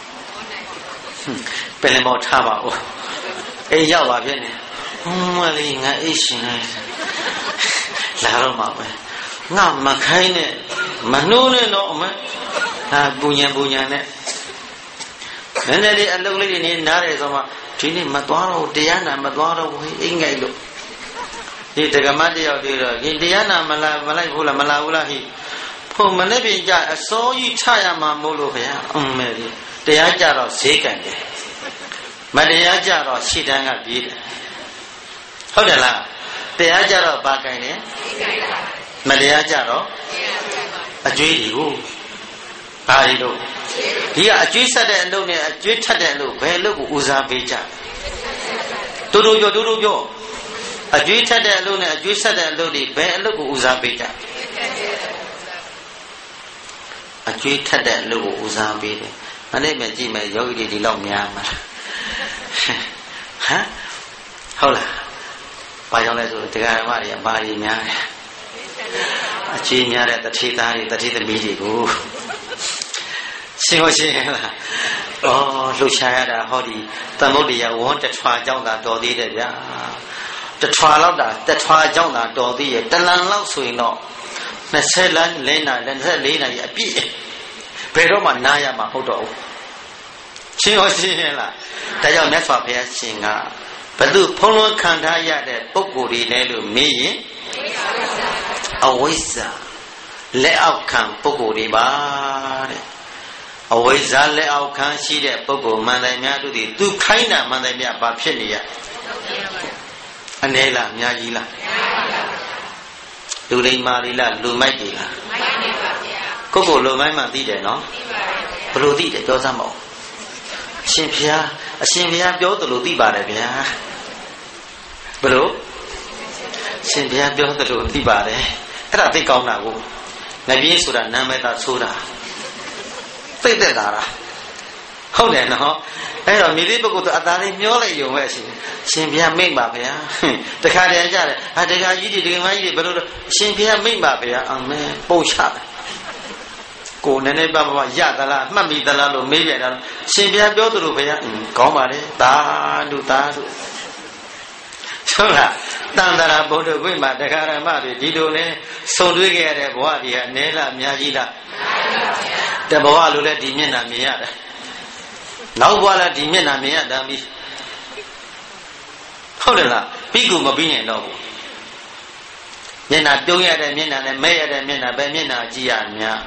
bên mỏ thà mạo ấy giao vào bên này mà đi ngay ít xin này là đâu mà ngắm mà khai này mà nô này nọ mà bù nhà này nên là đi ăn lúc lấy đi nãy rồi sao mà chỉ này mà toán đâu tiền nào mà toán đâu ít ngày được thì từ cái mắt đi vào đi rồi thì tiền nào mà lại vô là thì phụ mình ấy bây giờ số ít thay mà mua luôn phải không mẹ đi tiền trả rồi xế cảnh đấy mà tiền trả rồi xí đang gặp gì đấy ဟုတ်တယ်လားတရားကြတော့ဘာကိုင်းလဲမတရားကြတော့အကျွေးတွေကိုဘာတွေလို့ဒီကအကျွေးဆက်တဲ့အလုပ်နဲ့အကျွေးထက်တဲ့အလုပ်ဘယ်အလုပ်ကိုဦးစားပေးကြတူတူပြောအကျွေးထက်တဲ့အလုပ်နဲ့အကျွေးဆက်တဲ့အလုပ်တွေဘယ်အလုပ်ကိုဦးစားပေးကြအကျွေးထက်တဲ့အလုပ်ကိုဦးစားပေးတယ်မနေ့မှကြည့်မယ်ယောဂီတွေဒီလောက်များမှာဟမ်ဟုတ်လားဘာကြောင့်လဲဆိုတရားဓမ္မတွေကဘာတွေများလဲအကျွေးများတဲ့တတိသားတွေတတိသမီးတွေကိုရှင်းလားလှုပ်ရှားရတာဟောဒီသမုဒ္ဒရာဝန်းတထွာကြောင့်သာတော်သေးတယ်ဗျာတထွာလောက်တာတထွာကြောင့်သာတော်သေးရဲ့တလန်လောက်ဆိုရင်တော့20လမ်း4နာရီ24နာရီအပြည့်ဘယ်တော့မှနားရမှာဟုတ်တော့ဘူးရှင်းလားဒါကြောင့်မြတ်စွာဘုရားရှင်ကဘသူဖုံးလွှမ်းခံထားရတဲ့ပုဂ္ဂိုလ်တွေလဲလို့မေးရင်အဝိဇ္ဇာလက်အောက်ခံပုဂ္ဂိုလ်တွေပါတဲ့အဝိဇ္ဇာလက်အောက်ခံရှိတဲ့ပုဂ္ဂိုလ်မှန်တယ်များတို့ဒီသူခိုင်းတာမှန်တယ်များဘာဖြစ်နေရအနည်းလားအများကြီးလားလူလိမ္မာလေးလားလူမိုက်တွေလားကိုယ့်ကိုယ်လူမိုက်မှသိတယ်နော်ဘယ်လိုသိတယ်ပြောစမ်းမအောင်အရှင်ဘုရားပြောသလိုသိပါတယ်ဗျာဘယ်လိုရှင်ဘုရားပြောသလိုသိပါတယ်အဲ့ဒါသိကောင်းတာကိုငပြင်းဆိုတာနာမည်သာဆိုတာသိတဲ့တာလားဟုတ်တယ်နော်အဲ့တော့မိလေးပုဂ္ဂိုလ်သူအသားလေးမျောလိုက်ရုံပဲရှင်ဘုရားမိတ်ပါဗျာတခါတည်းကြတယ်ဟာတခါကြီးတွေတခါမကြီးတွေဘယ်လိုရှင်ဘုရားမိတ်ပါဗျာအမေပုံချတယ်ကိုနည်းနည်းပါပါရသလားမှတ်မိသလားလို့မေးပြန်တာရှင်ဘုရားပြောသလိုဗျာကောင်းပါလေသာဓုဟုတ်လားတန်တရာဘုဒ္ဓဝိမှာတရားဓမ္မတွေဒီလိုလဲဆုံတွေ့ခဲ့ရတဲ့ဘဝတွေကအနည်းလားအများကြီးလားတဘဝလိုလဲဒီမျက်နှာမြင်ရတယ်နောက်ဘဝလည်းဒီမျက်နှာမြင်ရတမ်းပြီဟုတ်တယ်လားပြီးကူမပြီးရင်တော့ဘူးမျက်နှာပြုံးရတဲ့မျက်နှာနဲ့မဲရတဲ့မျက်နှာပဲမျက်နှာကြည့်ရများ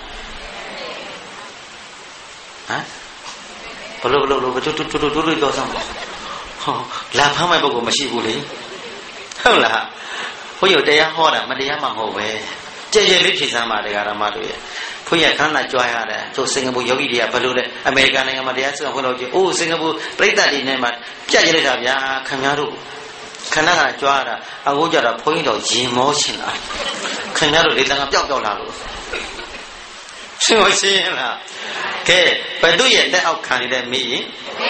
ဟမ်ဘလို့တူတော့စမ်းဟောလာဖမ်းမဲ့ပုဂ္ဂိုလ်မရှိဘူးလေဟုတ်လားဘုရားတရားဟောတာမတရားမှမဟုတ်ပဲကြဲကြဲလေးဖြေစမ်းပါတရားဓမ္မတို့ရဲ့ဘုရားခန္ဓာကြွားရတယ်ကျိုးစင်ကာပူယောဂီတွေကဘယ်လိုလဲအမေရိကန်နိုင်ငံမှာတရားစင်ကာပူလို့ကြည့်အိုးစင်ကာပူပြိဿတွေနဲ့မှပြတ်ကြလိုက်တာဗျာခင်ဗျားတို့ခန္ဓာကကြွားတာအခုကြတော့ဘုန်းကြီးတို့ရင်မောရှင်လာခင်ဗျားတို့လေတန်ကပျောက်လာလို့ရှင်းလားကဲဘယ်သူရဲ့လက်အောက်ခံနေတဲ့မိရင်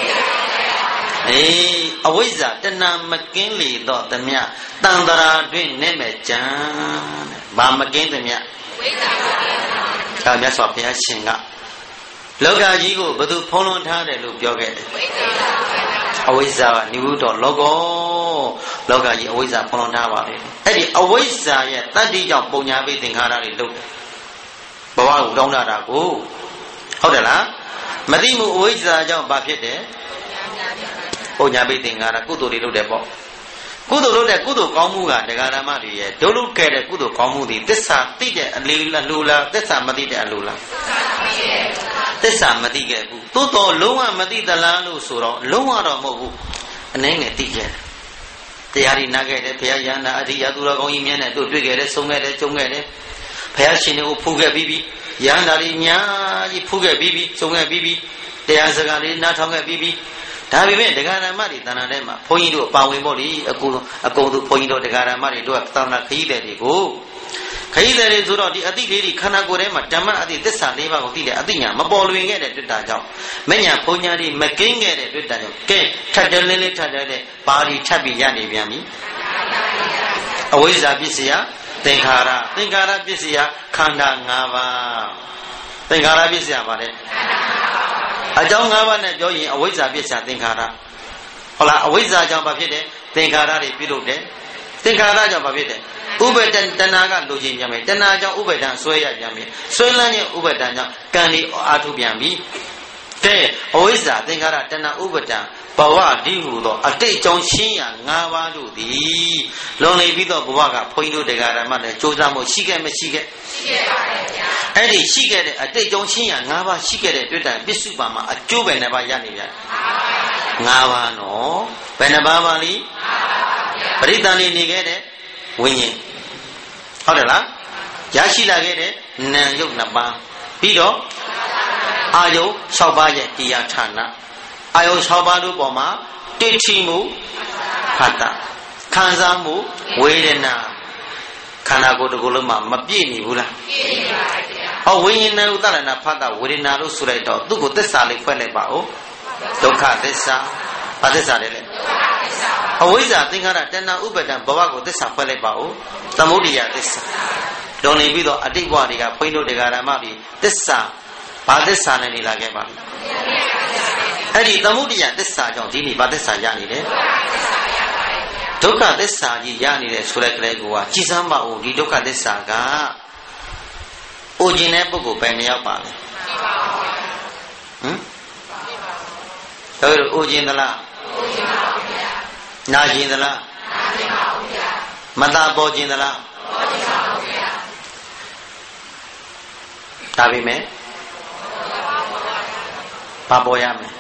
အဝိဇ္ဇာတဏမကင်းလေတော့တမြတန်တရာတွင်နဲ့မဲ့ကြံဘာမကင်းတမြဝိဇ္ဇာဒါမြတ်စွာဘုရားရှင်ကလောကကြီးကိုဘယ်သူဖုံးလွှမ်းထားတယ်လို့ပြောခဲ့တယ်အဝိဇ္ဇာကနိဝုတောလောကကြီးအဝိဇ္ဇာဖုံးလွှမ်းထားပါလေအဲ့ဒီအဝိဇ္ဇာရဲ့တတ္တိကြောင့်ပုံညာပိသင်္ခါရတွေလုပ်တယ်ဘဝကိုတောင်းတာကိုဟုတ်တယ်လားမသိမှုအဝိဇ္ဇာကြောင့်ဘာဖြစ်တယ်ပုံညာပိသင်္ခါရကုသိုလ်တွေလုပ်တယ်ပေါ့ကုသိုလ်လုပ်တဲ့ကုသိုလ်ကောင်းမှုကတရားဓမ္မတွေရဲ့ဒုလုပ်ခဲ့တဲ့ကုသိုလ်ကောင်းမှုတွေသစ္စာသိတဲ့အလူလားသစ္စာမသိတဲ့အလူလားသစ္စာမသိခဲ့ဘူးသို့တော်လုံးဝမသိသလားလို့ဆိုတော့လုံးဝတော့မဟုတ်ဘူးအနည်းငယ်သိခဲ့တယ်တရားတွေနားခဲ့တယ်ဘုရားယန္တာအရိယသူတော်ကောင်းကြီးမြတ်နဲ့တို့တွေ့ခဲ့တယ်ဆုံခဲ့တယ်ကြုံခဲ့တယ်ဘုရားရှင်တွေကိုဖူးခဲ့ပြီးပြီယန္တာတွေအများကြီးဖူးခဲ့ပြီးပြီဆုံခဲ့ပြီးပြီတရားစကားတွေနားထောင်ခဲ့ပြီးပြီဒါပေမဲ့တရားဓမ္မတွေတဏ္ဍာထဲမှာဘုန်းကြီးတို့ပါဝင်ဖို့လေအကုန်သူဘုန်းကြီးတို့တရားဓမ္မတွေတို့ကသံဃာခရီးသည်တွေကိုခရီးသည်တွေဆိုတော့ဒီအတိလေးတွေခန္ဓာကိုယ်ထဲမှာဓမ္မအတိသစ္စာ၄ပါးကိုသိတဲ့အတိညာမပေါ်လွင်ခဲ့တဲ့တွေ့တာကြောင့်မညာဘုံညာတွေမကင်းခဲ့တဲ့တွေ့တာကြောင့်ကဲထပ်တယ်လေးထပ်တယ်တဲ့ပါဠိထပ်ပြီးရနေပြန်ပြီအဝိဇ္ဇာပစ္စယသင်္ခါရပစ္စယခန္ဓာ၅ပါးသင်္ခါရပစ္စယပါလေအကြောင်း၅ပါးနဲ့ပြောရင်အဝိဇ္ဇာပစ္စယသင်္ခါရဟုတ်လားအဝိဇ္ဇာကြောင့်ဘာဖြစ်တယ်သင်္ခါရတွေပြုလုပ်တယ်သင်္ခါရကြောင့်ဘာဖြစ်တယ်ဥပ္ပဒံတဏှာကလိုချင်ပြန်မယ်တဏှာကြောင့်ဥပ္ပဒံဆွဲရပြန်ပြီဆွဲလန်းခြင်းဥပ္ပဒံကြောင့်ကံဒီအာထုပြန်ပြီတဲ့အဝိဇ္ဇာသင်္ခါရတဏှာဥပ္ပဒံဘဝဒီဟုသောအတိတ်ကြောင့်ရှင်းရ၅ပါးတို့သည်လွန်လေပြီးတော့ဘဝကဘုန်းကြီးတို့တရားဓမ္မနဲ့ကြိုးစားမှုရှိခဲ့မရှိခဲ့ရှိခဲ့ပါတယ်ဗျာအဲ့ဒီရှိခဲ့တဲ့အတိတ်ကြောင့်ရှင်းရ၅ပါးရှိခဲ့တဲ့တွေ့တာပစ္စုပန်မှာအကျိုးပဲနှစ်ပါးရနေပြန်၅ပါးနော်ဘယ်နှပါးပါလိ၅ပါးဗျာပရိသန်နေခဲ့တဲ့ဝိညာဉ်ဟုတ်တယ်လားရရှိလာခဲ့တဲ့နာမ်ယုတ်နှစ်ပါးပြီးတော့အာယု6ပါးရဲ့တရားဌာနအာယု6ပါးတို့ပေါ်မှာတွေ့ထိမှုဖတ်တာခံစားမှုဝေဒနာခန္ဓာကိုယ်တစ်ခုလုံးမှာမပြည့်နေဘူးလားပြည့်နေပါဗျာဟောဝိညာဉ်နဲ့ဥဒ္ဒရဏဖတ်တာဝေဒနာလို့ဆိုလိုက်တော့သူ့ကိုသစ္စာလေးဖွဲ့လိုက်ပါဦးဒုက္ခသစ္စာဘာသစ္စာလဲလဲအဝိဇ္ဇာသင်္ခါရတဏှာဥပါဒံဘဝကိုသစ္စာဖွဲ့လိုက်ပါဦးသမုဒိယသစ္စာလုံနေပြီးတော့အတိတ်ဘဝတွေကဘိန်းတို့တရားဓမ္မပြီးသစ္စာဘာသစ္စာနဲ့နေလာခဲ့ပါလဲအဲ့ဒီသမုဒိယသစ္စာကြောင့်ဒီနေ့ဘာသစ္စာရနေလဲဒုက္ခသစ္စာကြီးရနေတယ်ဆိုတဲ့ကလေးကကြည်စမ်းပါဦးဒီဒုက္ခသစ္စာကအိုကျင်တဲ့ပုဂ္ဂိုလ်ပဲမရောက်ပါလဲဟမ်တော်ရအိုကျင်သလားအိုကျင်ပါဘူးဗျာနာကျင်သလားနာကျင်ပါဘူးဗျာမသာပေါ်ကျင်သလားပေါ်ကျင်ပါဘူးဗျာဒါပေမဲ့ဘာပေါ်ရမလဲ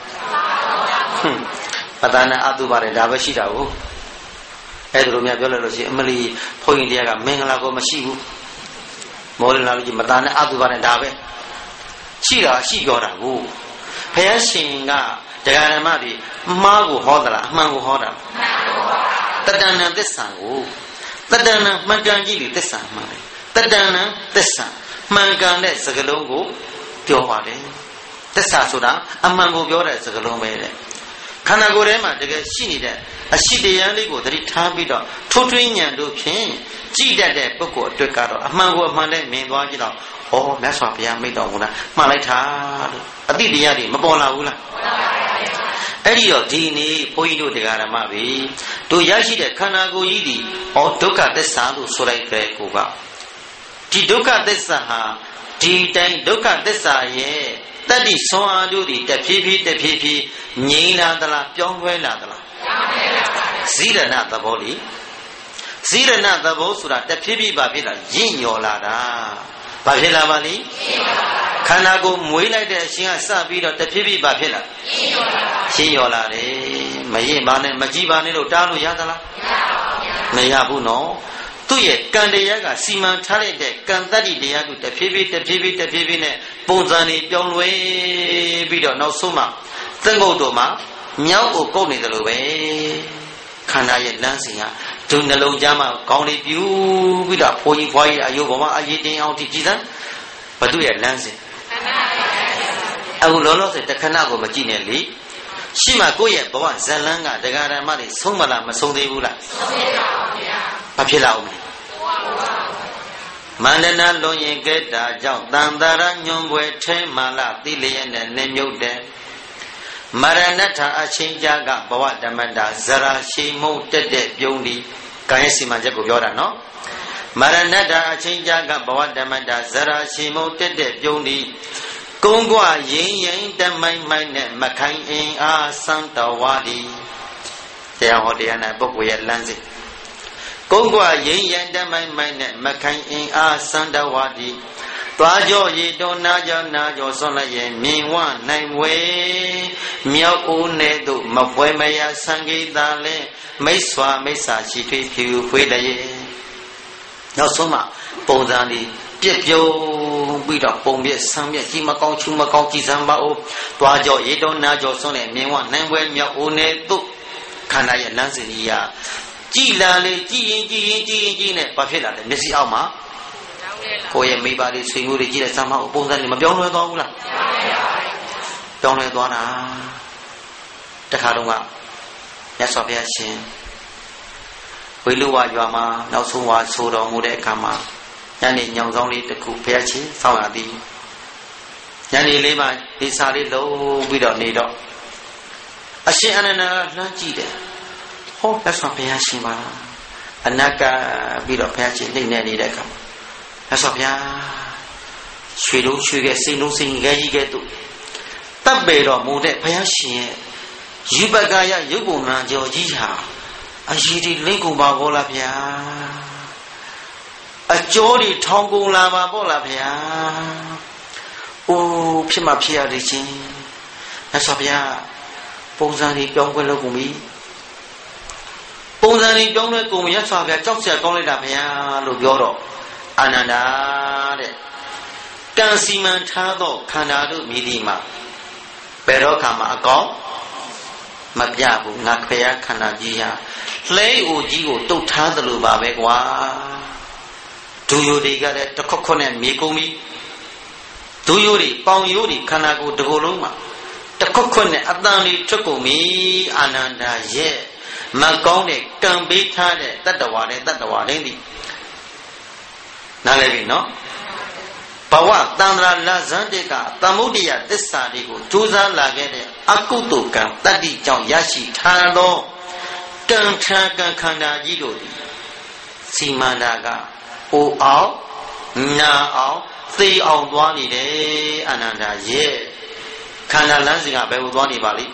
ပဒနာအတုပါတယ်ဒါပဲရှိတာကိုအဲ့ဒါလိုများပြောလိုက်လို့ရှိရင်အမလီဘုန်းကြီးတရားကမင်္ဂလာကိုမရှိဘူးမောလနာလူကြီးမသားနဲ့အတုပါတယ်ဒါပဲရှိတာရှိကြောတာကိုဘုရားရှင်ကတရားဓမ္မတွေမှားကိုဟောသလားအမှန်ကိုဟောတာတတ္တဏံသစ္စာကိုတတ္တဏံမှန်ကန်ကြည့်လေသစ္စာမှန်တယ်တတ္တဏံသစ္စာမှန်ကန်တဲ့စကားလုံးကိုပြောပါတယ်သစ္စာဆိုတာအမှန်ကိုပြောတဲ့စကားလုံးပဲတဲ့ခန္ဓာကိုယ်ထဲမှာတကယ်ရှိနေတဲ့အရှိတရားလေးကိုသတိထားပြီးတော့ထိုးထွင်းဉာဏ်တို့ဖြင့်ကြည်တတ်တဲ့ပုဂ္ဂိုလ်အတွက်ကတော့အမှန်ကိုအမှန်နဲ့မြင်သွားကြတော့ဩမြတ်စွာဘုရားမိန့်တော်မူတာမှန်လိုက်တာလို့အတိတရားတွေမပေါ်လာဘူးလားပေါ်လာပါဗျာအဲ့ဒီတော့ဒီနေ့ဘုန်းကြီးတို့တရားဓမ္မပဲတို့ရရှိတဲ့ခန္ဓာကိုယ်ကြီးဒီဒုက္ခသစ္စာလို့ဆိုလိုက်တဲ့ကိုကဒီဒုက္ခသစ္စာဟာဒီတိုင်းဒုက္ခသစ္စာရဲ့တတ္တိဆွမ်းအားတို့ဒီတဖြည်းဖြည်းငြိမ်းလာသလားပြောင်းလဲလာသလားပြောင်းလဲလာပါဇိရဏသဘောလေဇိရဏသဘောဆိုတာတဖြည်းဖြည်းပါဖြစ်လာရင့်ညော်လာတာဘာဖြစ်လာပါလိခန္ဓာကိုယ်မွေးလိုက်တဲ့အရှင်ကစပြီးတော့တဖြည်းဖြည်းပါဖြစ်လာရင့်ညော်လာတယ်မရင်ပါနဲ့မကြည့်ပါနဲ့လို့တားလို့ရသလားမရဘူးနော်သူ့ရဲ့ကံတရားကစီမံထားလိုက်တဲ့ကံတတ္တိတရားကိုတဖြည်းဖြည်းနဲ့ပုံစံတွေပြောင်းလဲပြီးတော့နောက်ဆုံးမှသင်္ကုတ်တော်မှာမြောက်ကိုကုတ်နေတယ်လို့ပဲခန္ဓာရဲ့လမ်းစဉ်ကဒုနှလုံးသားမှာခေါင်းလေးပြူပြီးတော့ဘိုးကြီးဖွားကြီးအယုပေါ်မှာအရေးတင်အောင်ကြည်စမ်းဘသူရဲ့လမ်းစဉ်အခုလောလောဆယ်တခဏကိုမကြည့်နဲ့လေရှိမှကိုယ့်ရဲ့ဘဝဇလန်းကတရားဓမ္မတွေဆုံးမလားမဆုံးသေးဘူးလားဆုံးပါပါဗျာဘာဖြစ်လာဦးမလဲမန္တနာလွန်ရင်ကဲတာကြောင့်တန်တရာညွန်ပွဲထဲမှလာသိလျက်နဲ့နေမြုပ်တဲ့မရဏထအချင်းကြကဘဝဓမ္မတာဇရာရှိမုံတက်တဲ့ပြုံးဒီကာယစီမံချက်ကိုပြောတာနော်မရဏထအချင်းကြကဘဝဓမ္မတာဇရာရှိမုံတက်တဲ့ပြုံးဒီကုန်းကွာရင်ရင်တမိုင်းမိုင်းနဲ့မခိုင်အင်အားစံတော်ဝါဒီတရားဟောတရားနာပုဂ္ဂိုလ်ရဲ့လမ်းစဉ်ကုန်းကွာရင်ရင်တမိုင်းမိုင်းနဲ့မခိုင်အင်အားစံတော်ဝါဒီသွားကြောရေတော်နာကြောဆွန်လိုက်ရင်မြင်ဝနိုင်ဝဲမြောက်ဦးနဲ့တို့မပွဲမရဆံကိတာလဲမိတ်ဆွာမိတ်စာရှိထွေးဖြူဖွေးလည်းနောက်ဆုံးမှပုံစံလေးပြက်ပြုံးပြီးတော့ပုံပြက်ဆံပြက်ကြီးမကောင်းချူမကောင်းကြည်စမ်းပါဦးသွားကြောရေတော်နာကြောဆွန်လိုက်မြင်ဝနိုင်ဝဲမြောက်ဦးနဲ့တို့ခန္ဓာရဲ့လမ်းစဉ်ကြီးကကြည်လာလေကြည်ရင်နဲ့ဘာဖြစ်လာလဲမျက်စိအောက်မှာကိုယ့်ရဲ့မိဘတွေဆွေမျိုးတွေကြည့်တဲ့စမ်းမပုံစံတွေမပြောင်းလဲသွားဘူးလားပြောင်းလဲသွားတာတခါတော့ကမြတ်စွာဘုရားရှင်ဝေလူဝရွာမှာနောက်ဆုံးဝါဆိုတော်မူတဲ့အခါမှာညနေညောင်ဆောင်လေးတစ်ခုဘုရားရှင်ဆောင်းရသည်ညနေလေးမှဒီစာလေးလုံးပြီးတော့နေတော့အရှင်အနန္ဒာလှမ်းကြည့်တယ်ဟောမြတ်စွာဘုရားရှင်ပါအနက်ကပြီးတော့ဘုရားရှင်နှိမ့်နေနေတဲ့အခါမြတ်စွာဘုရားရွှေလုံးရွှေကဲစိန်လုံးစိန်ငယ်ကြီးကဲ့သို့တပ်ပေတော်မူတဲ့ဘုရားရှင်ရဲ့ယူပကာယရုပ်ပုံနာကြောကြီးဟာအရေးဒီလိမ့်ကုန်ပါဘောလားဗျာအကျော်ဒီထောင်ကုန်လာပါဘောလားဗျာအိုးဖြစ်မှဖြစ်ရလေချင်းမြတ်စွာဘုရားပုံစံတွေပြောင်းခွင့်လုပ်ကုန်ပြီဘုရားရှင်ကမြတ်စွာဘုရားပုံစံတွေပြောင်းလဲကိုမြတ်စွာဘုရားကြောက်စရာကောင်းလိုက်တာဗျာလို့ပြောတော့အာနန္ဒာတဲ့ကံစီမံထားသောခန္ဓာတို့မြည်သည်မှာဘယ်တော့ခါမှအကောင်းမပြဘူးငါခရခန္ဓာကြီးဟာလှဲအိုကြီးကိုတုတ်ထားသလိုပါပဲကွာဒူယိုတွေကလည်းတစ်ခွက်ခွက်နဲ့မြေကုန်ပြီဒူယိုတွေပေါင်ယိုတွေခန္ဓာကိုယ်တစ်ကိုယ်လုံးမှာတစ်ခွက်ခွက်နဲ့အတန်လေးထွက်ကုန်ပြီအာနန္ဒာရဲ့မကောင်းတဲ့ကံပေးထားတဲ့တတ္တဝါနဲ့တတ္တဝါတိုင်းသည်နားလည်ပြီနော်ဘဝတန္တရာလဇန်တေကသမုဒိယသစ္စာတွေကိုကြိုးစားလာခဲ့တဲ့အကုသိုလ်ကံတတ္တိကြောင့်ရရှိထားသောကံထံကံခန္ဓာကြီးတို့သည်စီမန္တာကအိုအောင်နာအောင်သေအောင်သွားနေတယ်အာနန္ဒာရဲ့ခန္ဓာလမ်းစဉ်ကဘယ်ကိုသွားနေပါလိမ့်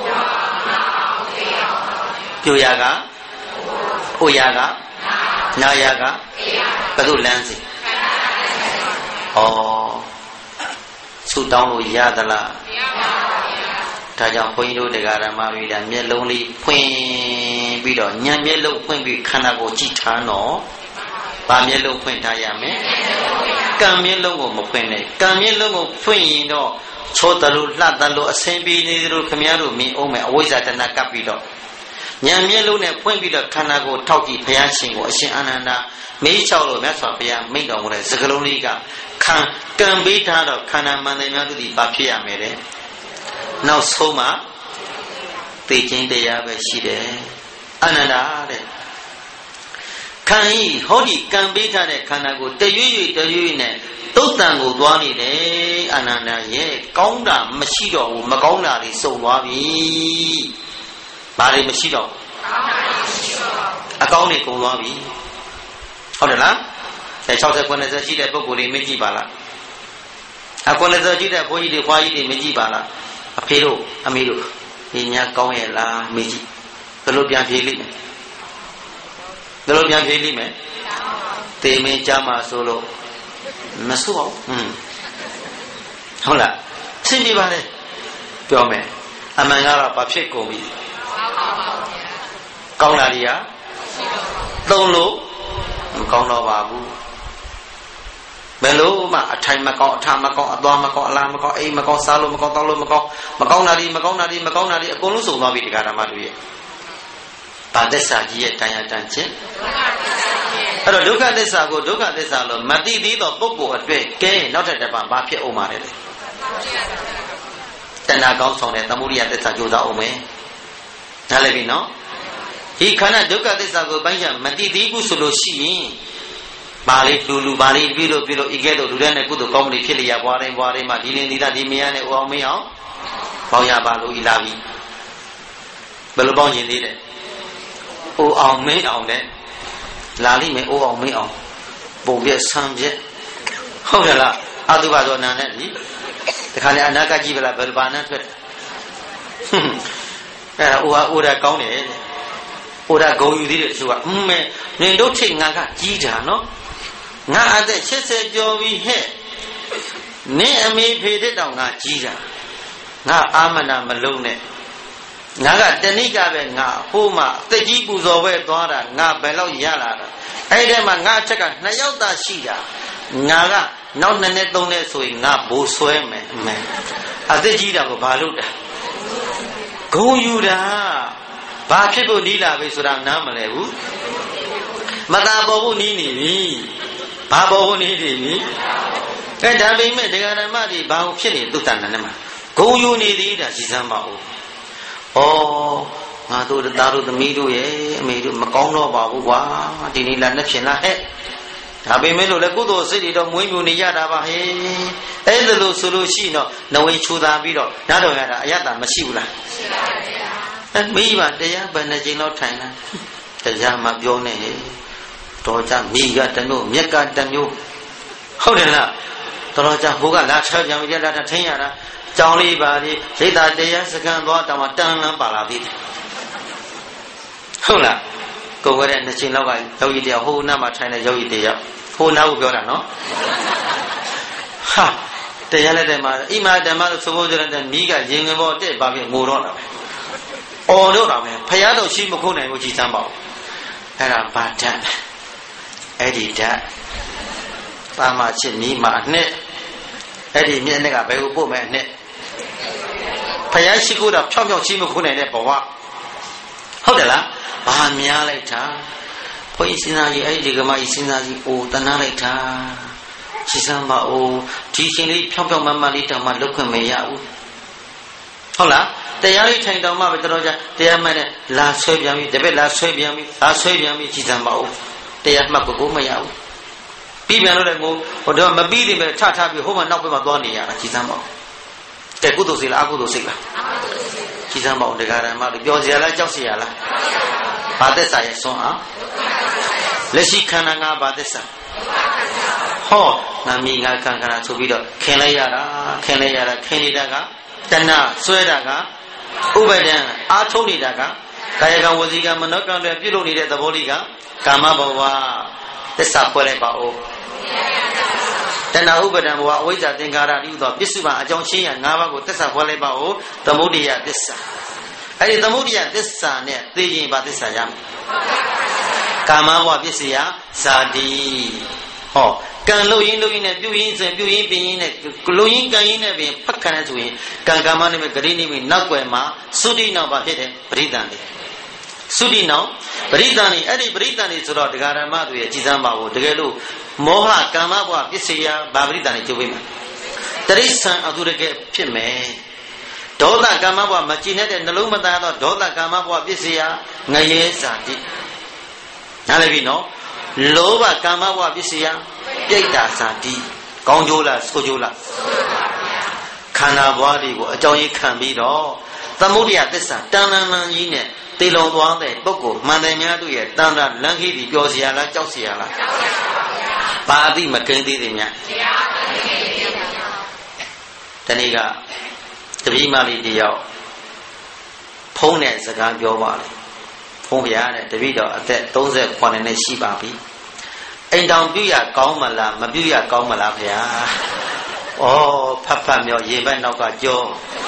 ပြိုရကအိုရကနာရကဘယ်လိုလမ်းစဉ်ဩဆူတောင်းလို့ရသလားမရပါဘူးဗျာဒါကြောင့်ဘုန်းကြီးတို့တရားဓမ္မတွေကမျက်လုံးလေးဖွင့်ပြီးတော့ညံမျက်လုံးဖွင့်ပြီးခန္ဓာကိုယ်ကြည့်ထားတော့ဗာမျက်လုံးဖွင့်ထားရမယ်ကံမျက်လုံးကိုမဖွင့်နဲ့ကံမျက်လုံးကိုဖွင့်ရင်တော့ချောတလို့လှတလို့အစင်ပြေနေလို့ခမည်းတော်မြင်အောင်မယ်အဝိဇ္ဇာတဏကပ်ပြီးတော့ညံမျက်လုံးနဲ့ဖွင့်ပြီးတော့ခန္ဓာကိုယ်ထောက်ကြည့်ဘုရားရှင်ကိုအရှင်အာနန္ဒာမေးလျှောက်လို့မြတ်စွာဘုရားမိန့်တော်မူတဲ့စကားလုံးလေးကကံပေးထားတော့ခန္ဓာမှန်တယ်များတို့ဒီဘာဖြစ်ရမယ်လဲနောက်ဆုံးမှသိခြင်းတရားပဲရှိတယ်အာနန္ဒာတဲ့ခံဤဟောဒီကံပေးထားတဲ့ခန္ဓာကိုတရွေ့နဲ့တုတ်တန်ကိုသွားနေတယ်အာနန္ဒာရဲ့ကောင်းတာမရှိတော့ဘူးမကောင်းတာတွေစုံသွားပြီဘာတွေမရှိတော့အကောင်းတွေကုန်သွားပြီဟုတ်တယ်လား60 90ရှိတဲ့ပုဂ္ဂိုလ်တွေမကြည့်ပါလားအ90ရှိတဲ့ဘုန်းကြီးတွေခွာကြီးတွေမကြည့်ပါလားအဖေတို့အမေတို့ဒီညာကောင်းရဲ့လားမေးကြည့်ဘယ်လိုပြန်ဖြေလိမ့်မယ်ဘယ်လိုပြန်ဖြေလိမ့်မယ်တေမင်းကြားမှာဆိုလို့မဆိုးအောင်ဟုတ်လားရှင်းပြပါလေပြောမယ်အမှန်ကတော့ဘာဖြစ်ကုန်ပြီကောင်းတာတွေကသုံးလို့မကောင်းတော့ပါဘူးဘယ်လို့မှအထိုင်မကောင်းအထာမကောင်းအသွားမကောင်းအလားမကောင်းအိမ်မကောင်းစားလို့မကောင်းတောက်လို့မကောင်းတာဒီမကောင်းတာအကုန်လုံးစုံသွားပြီတရားဓမ္မတို့ရဲ့ဗာသစ္စာကြီးရဲ့တရားတန်ခြင်းအဲ့တော့ဒုက္ခသစ္စာကိုဒုက္ခသစ္စာလို့မသိသေးသောပုဂ္ဂိုလ်အတွက်ကဲနောက်ထပ်တစ်ပတ်ဘာဖြစ်အောင်ပါလဲတဏှာကောင်းဆောင်တဲ့သမုဒိယသစ္စာကြိုးစားအောင်မယ်နားလည်ပြီနော်ဒီခန္ဓာဒုက္ခသစ္စာကိုပိုင်းခြားမသိသေးဘူးဆိုလို့ရှိရင်ဘာလေးလူဘာလေးပြီးလို့ဤကဲ့သို့လူတဲ့နဲ့ကုသိုလ်ကောင်းမှုတွေဖြစ်လျက်ဘွားတိုင်းမှာဒီလင်းဒီသားဒီမယားနဲ့ဦးအောင်မင်းအောင်ပေါင်းရပါလို့ဤလာပြီဘယ်လိုပေါင်းရင်သေးတယ်ဦးအောင်မင်းအောင်နဲ့လာလိမ့်မယ်ဦးအောင်မင်းအောင်ပုံပြက်ဆံပြက်ဟုတ်ရဲ့လားအတုပါဇောနာနဲ့ဒီတခါလေအနာကကြည့်ပါလားဘယ်ဘာနဲ့ထွက်အဲ့ဒါဦးရကောင်းတယ်ဟိုဒါဂုံယူသေးတယ်တချို့ကမဲနင်တို့ထိတ်ငါကကြီးတာနော်ငါအသက်80ကျော်ပြီဟဲ့နင်အမေဖေတဲ့တောင်ငါကြီးတာငါအာမနာမလုံးနဲ့ငါကတဏိကပဲငါဟိုမှာတက်ကြီးပူဇော်ပဲသွားတာငါဘယ်လောက်ရလာတာအဲ့ဒီမှာငါအချက်က2ယောက်သာရှိတာငါကနောက်2နှစ်3နှစ်ဆိုရင်ငါဘိုးဆွဲမယ်အမေအသက်ကြီးတာကိုဘာလို့တာဂုံယူတာဘာဖြစ်ဖို့နီးလာပြီဆိုတာနားမလဲဘူးမသာပေါ်ဖို့နီးနေပြီဘာပေါ်ဖို့နီးနေပြီအဲဒါပေမဲ့ဒကာဓမ္မတွေဘာဖြစ်နေသုတ္တန်နဲ့မှာဂုံယူနေသေးတာစီစမ်းပါဦးဩငါတို့သားတို့သမီးတို့ရဲ့အမေတို့မကောင်းတော့ပါဘူးကွာဒီနေ့လာနှစ်ဖြစ်လားဟဲ့ဒါပေမဲ့လို့လေကုသိုလ်စိတ်တွေတော့မွေးမြူနေရတာပါဟဲ့အဲ့ဒါလို့ဆိုလို့ရှိတော့နဝေချူသာပြီးတော့နားတော်ရတာအယတ္တမရှိဘူးလားရှိပါဗျာမိဘတရားဘယ်နှချိန်လောက်ထိုင်လားတရားမပြောနဲ့တော်ကြမိကတမျိုးမြက်ကတမျိုးဟုတ်တယ်လားတော်ကြဟိုကလာချောင်းကြံပြလာတာထင်းရတာကြောင်းလေးပါလေရိတ်တာတရားစကန်သွားတောင်မှတန်လန်းပါလာသေးတယ်ဟုတ်လားကိုယ်ကလည်းနှစ်ချိန်လောက်ကယောဂီတရားဟိုနားမှာထိုင်တဲ့ယောဂီတရားဟိုနားကိုပြောတာနော်ဟာတရားလက်ထဲမှာအိမာဓမ္မလို့ဆိုဖို့ကြတဲ့မိကရင်ငယ်ပေါ်တက်ပါပြီငိုတော့တာပဲအော်တော့တာပဲဖယားတော့ရှိမခုနိုင်ဘူးကြည်စမ်းပါဦးအဲ့ဒါဘာဓာတ်အဲ့ဒီဓာတ်ပါမချစ်နီးမှာနဲ့အဲ့ဒီမြင့်နဲ့ကဘယ်ကိုပို့မဲ့နဲ့ဘုရားရှိခိုးတာဖြောင်းဖြောင်းရှိမခုနိုင်တဲ့ဘဝဟုတ်တယ်လားဘာများလိုက်တာဘုန်းကြီးစဉ်းစားကြည့်အဲ့ဒီကမကြီးစဉ်းစားကြည့်အိုးတနာလိုက်တာရှိစမ်းပါအိုးဒီရှင်လေးဖြောင်းဖြောင်းမမလေးတောင်မှလုတ်ခွင့်မရဘူးဟုတ်လားတရားလေးထိုင်တောင်မှပဲတော်ကြတရားမှန်နဲ့လာဆွဲပြန်ပြီတပည့်လာဆွဲပြန်ပြီလာဆွဲပြန်ပြီရှိစမ်းပါအိုးတရားမှတ်ကိုမရဘူးပြီးပြန်လို့လည်းမို့ဟိုတော့မပြီးသေးပဲထထပြီးဟိုမှာနောက်ဘက်မှာသွားနေရတာရှိစမ်းပါတဲ့ကုသိုလ်စိတ်လားအကုသိုလ်စိတ်လားရှိစမ်းပါတရားဓမ္မတွေပြောစရာလားကြောက်စရာလားဘာသစ္စာရဲ့ဆွမ်းအားလက်ရှိခန္ဓာငါးဘာသစ္စာဟောနာမည်ငါခန္ဓာဆိုပြီးတော့ခင်လိုက်ရတာခင်နေတာကတဏှဆွဲတာကဥပါဒံအာထုံးနေတာကကာယကံဝစီကံမနောကံတွေပြုလုပ်နေတဲ့သဘောလေးကကာမဘဝသစ္စာဖွဲ့လိုက်ပါဦးတဏှဥပါဒံဘဝအဝိဇ္ဇာသင်္ခါရဤသောပစ္စုပန်အကြောင်းရှင်းရ၅ပါးကိုသစ္စာဖွဲ့လိုက်ပါဦးသမုဒိယသစ္စာအဲ့ဒီသမုဒိယသစ္စာနဲ့သိရင်ဘာသစ္စာရမလဲကာမဘဝပစ္စယဇာတိဟောကံလို့ရင်းနဲ့ပြုရင်းဆိုပြုရင်းပြင်းရင်းနဲ့လုံရင်းကံရင်းနဲ့ပြင်ဖက်ခံရဆိုရင်ကံကာမနဲ့ပဲဂရိနိမိနောက်ွယ်မှာသုတိနောက်ပါဖြစ်တယ်ပရိသန္တိသုတိနောက်ပရိသန္တိအဲ့ဒီပရိသန္တိဆိုတော့ဒကာရမတို့ရဲ့ကြည်စမ်းပါဖို့တကယ်လို့မောဟကာမဘဝပစ္စယဘာပရိသန္တိကျုပ်ပေးမှာတရိစ္ဆာန်အတုရကဲဖြစ်မယ်ဒေါသကာမဘဝမကြည်တဲ့နှလုံးမသားသောဒေါသကာမဘဝပစ္စယငရဲဇာတိနားလည်ပြီနော်လောဘကာမဘဝပစ္စယပြိတ္တာဇာတိကောင်းကျိုးလားဆိုးကျိုးလားခန္ဓာဘဝတွေကိုအကြောင်းရင်းခံပြီးတော့သမုဒိယသစ္စာတန်တန်ကြီးနဲ့တေလုံသွားတဲ့ပုဂ္ဂိုလ်မှန်တယ်များတို့ရဲ့တန်တာလမ်းကြီးပြီးပြောစရာလားကြောက်စရာလားဘာအသိမကင်းသေးတယ်များတနေ့ကတပည့်မလေးတယောက်ဖုံးတဲ့စကားပြောပါလေဖုံးပြရတဲ့တပည့်တော်အသက်38နှစ်ရှိပါပြီအိမ်တောင်ပြုရကောင်းမလားမပြုရကောင်းမလားဖေဟာဩဖတ်ဖတ်မြောရေဘက်နောက်ကကြော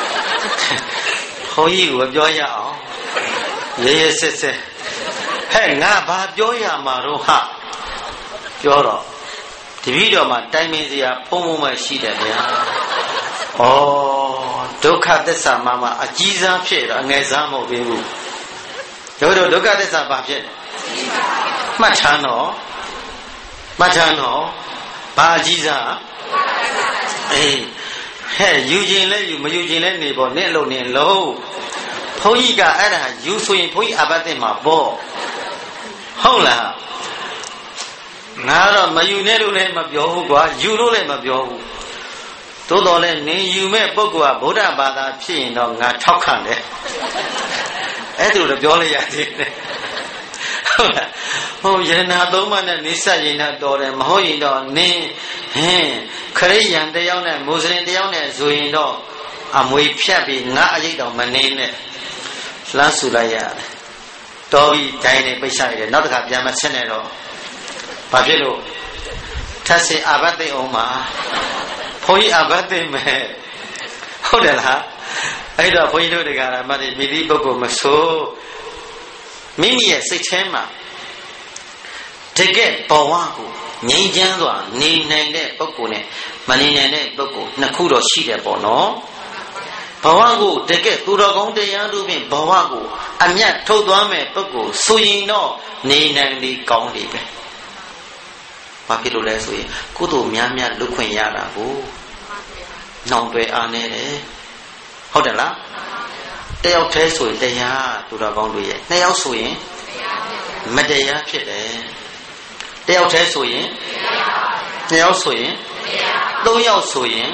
ခေါင်းကြီးကိုပြောရအောင်ရေးရေးစစ်စစ်ဟဲ့ငါဘာပြောရမှာတော့ဟာပြောတော့တပည့်တော်မှာတိုင်ပင်စရာဖုံးဖုံးမှရှိတယ်ဗျာဩဒုက္ခသစ္စာမှာအကြီးစားဖြစ်တော့အငယ်စားမဟုတ်သေးဘူးတို့ဒုက္ခသစ္စာဘာဖြစ်မှတ်ထားတော့ဘာအကြီးစားအေးဟဲ့ယူခြင်းလဲယူမယူခြင်းလဲနေပေါ့နင့်လို့နေလို့ဘုန်းကြီးကအဲ့ဒါယူဆိုရင်ဘုန်းကြီးအဘတ်တင်မှာပေါ့ဟုတ်လားငါတော့မယူနဲ့လို့လည်းမပြောဘူးကွာယူလို့လည်းမပြောဘူးသို့တော်လည်းနင်ယူမဲ့ပုဂ္ဂိုလ်ကဗုဒ္ဓဘာသာဖြစ်ရင်တော့ငါထောက်ခံတယ်အဲ့ဒါလိုပြောလိုက်ရသေးတယ်ဟုတ်လားဟိုယရနာသုံးပါးနဲ့နိစ္စရင်နဲ့တော်တယ်မဟုတ်ရင်တော့နင်းခရိယန်တယောက်နဲ့မွတ်စလင်တယောက်နဲ့ဆိုရင်တော့အမွေဖြတ်ပြီးငါအရေးတော်မနေနဲ့လှမ်းဆူလိုက်ရတယ်တော်ပြီဒိုင်းနေပိတ်ချရတယ်နောက်တစ်ခါပြန်မဆက်နဲ့တော့ဘာဖြစ်လို့ထပ်စင်အာဘတ်သိအောင်မှာဘုန်းကြီးအာဘတ်သိမယ်ဟုတ်တယ်လားအဲ့တော့ဘုန်းကြီးတို့တရားဓမ္မတွေမိသည့်ပုဂ္ဂိုလ်မဆိုမိမိရဲ့စိတ်ထဲမှာတကယ်ဘဝကိုငြိမ်းချမ်းစွာနေနိုင်တဲ့ပုဂ္ဂိုလ်နဲ့မနေနိုင်တဲ့ပုဂ္ဂိုလ်နှစ်ခုတော့ရှိတယ်ပေါ့နော်ဘဝကိုတကယ်သူတော်ကောင်းတရားတို့ဖြင့်ဘဝကိုအမြတ်ထုတ်သွားမဲ့ပုဂ္ဂိုလ်ဆိုရင်တော့နေနိုင်လေကောင်းလေပဲဘာဖြစ်လို့လဲဆိုရင်ကုသိုလ်များများလုပ်ခွင့်ရတာကိုနှောင်တွယ်အားနေတယ်ဟုတ်တယ်လားတယောက်တည်းဆိုရင်တရားသူတော်ကောင်းတို့ရဲ့နှစ်ယောက်ဆိုရင်မတရားဖြစ်တယ်တယောက်တည်းဆိုရင်နှစ်ယောက်ဆိုရင်သုံးယောက်ဆိုရင်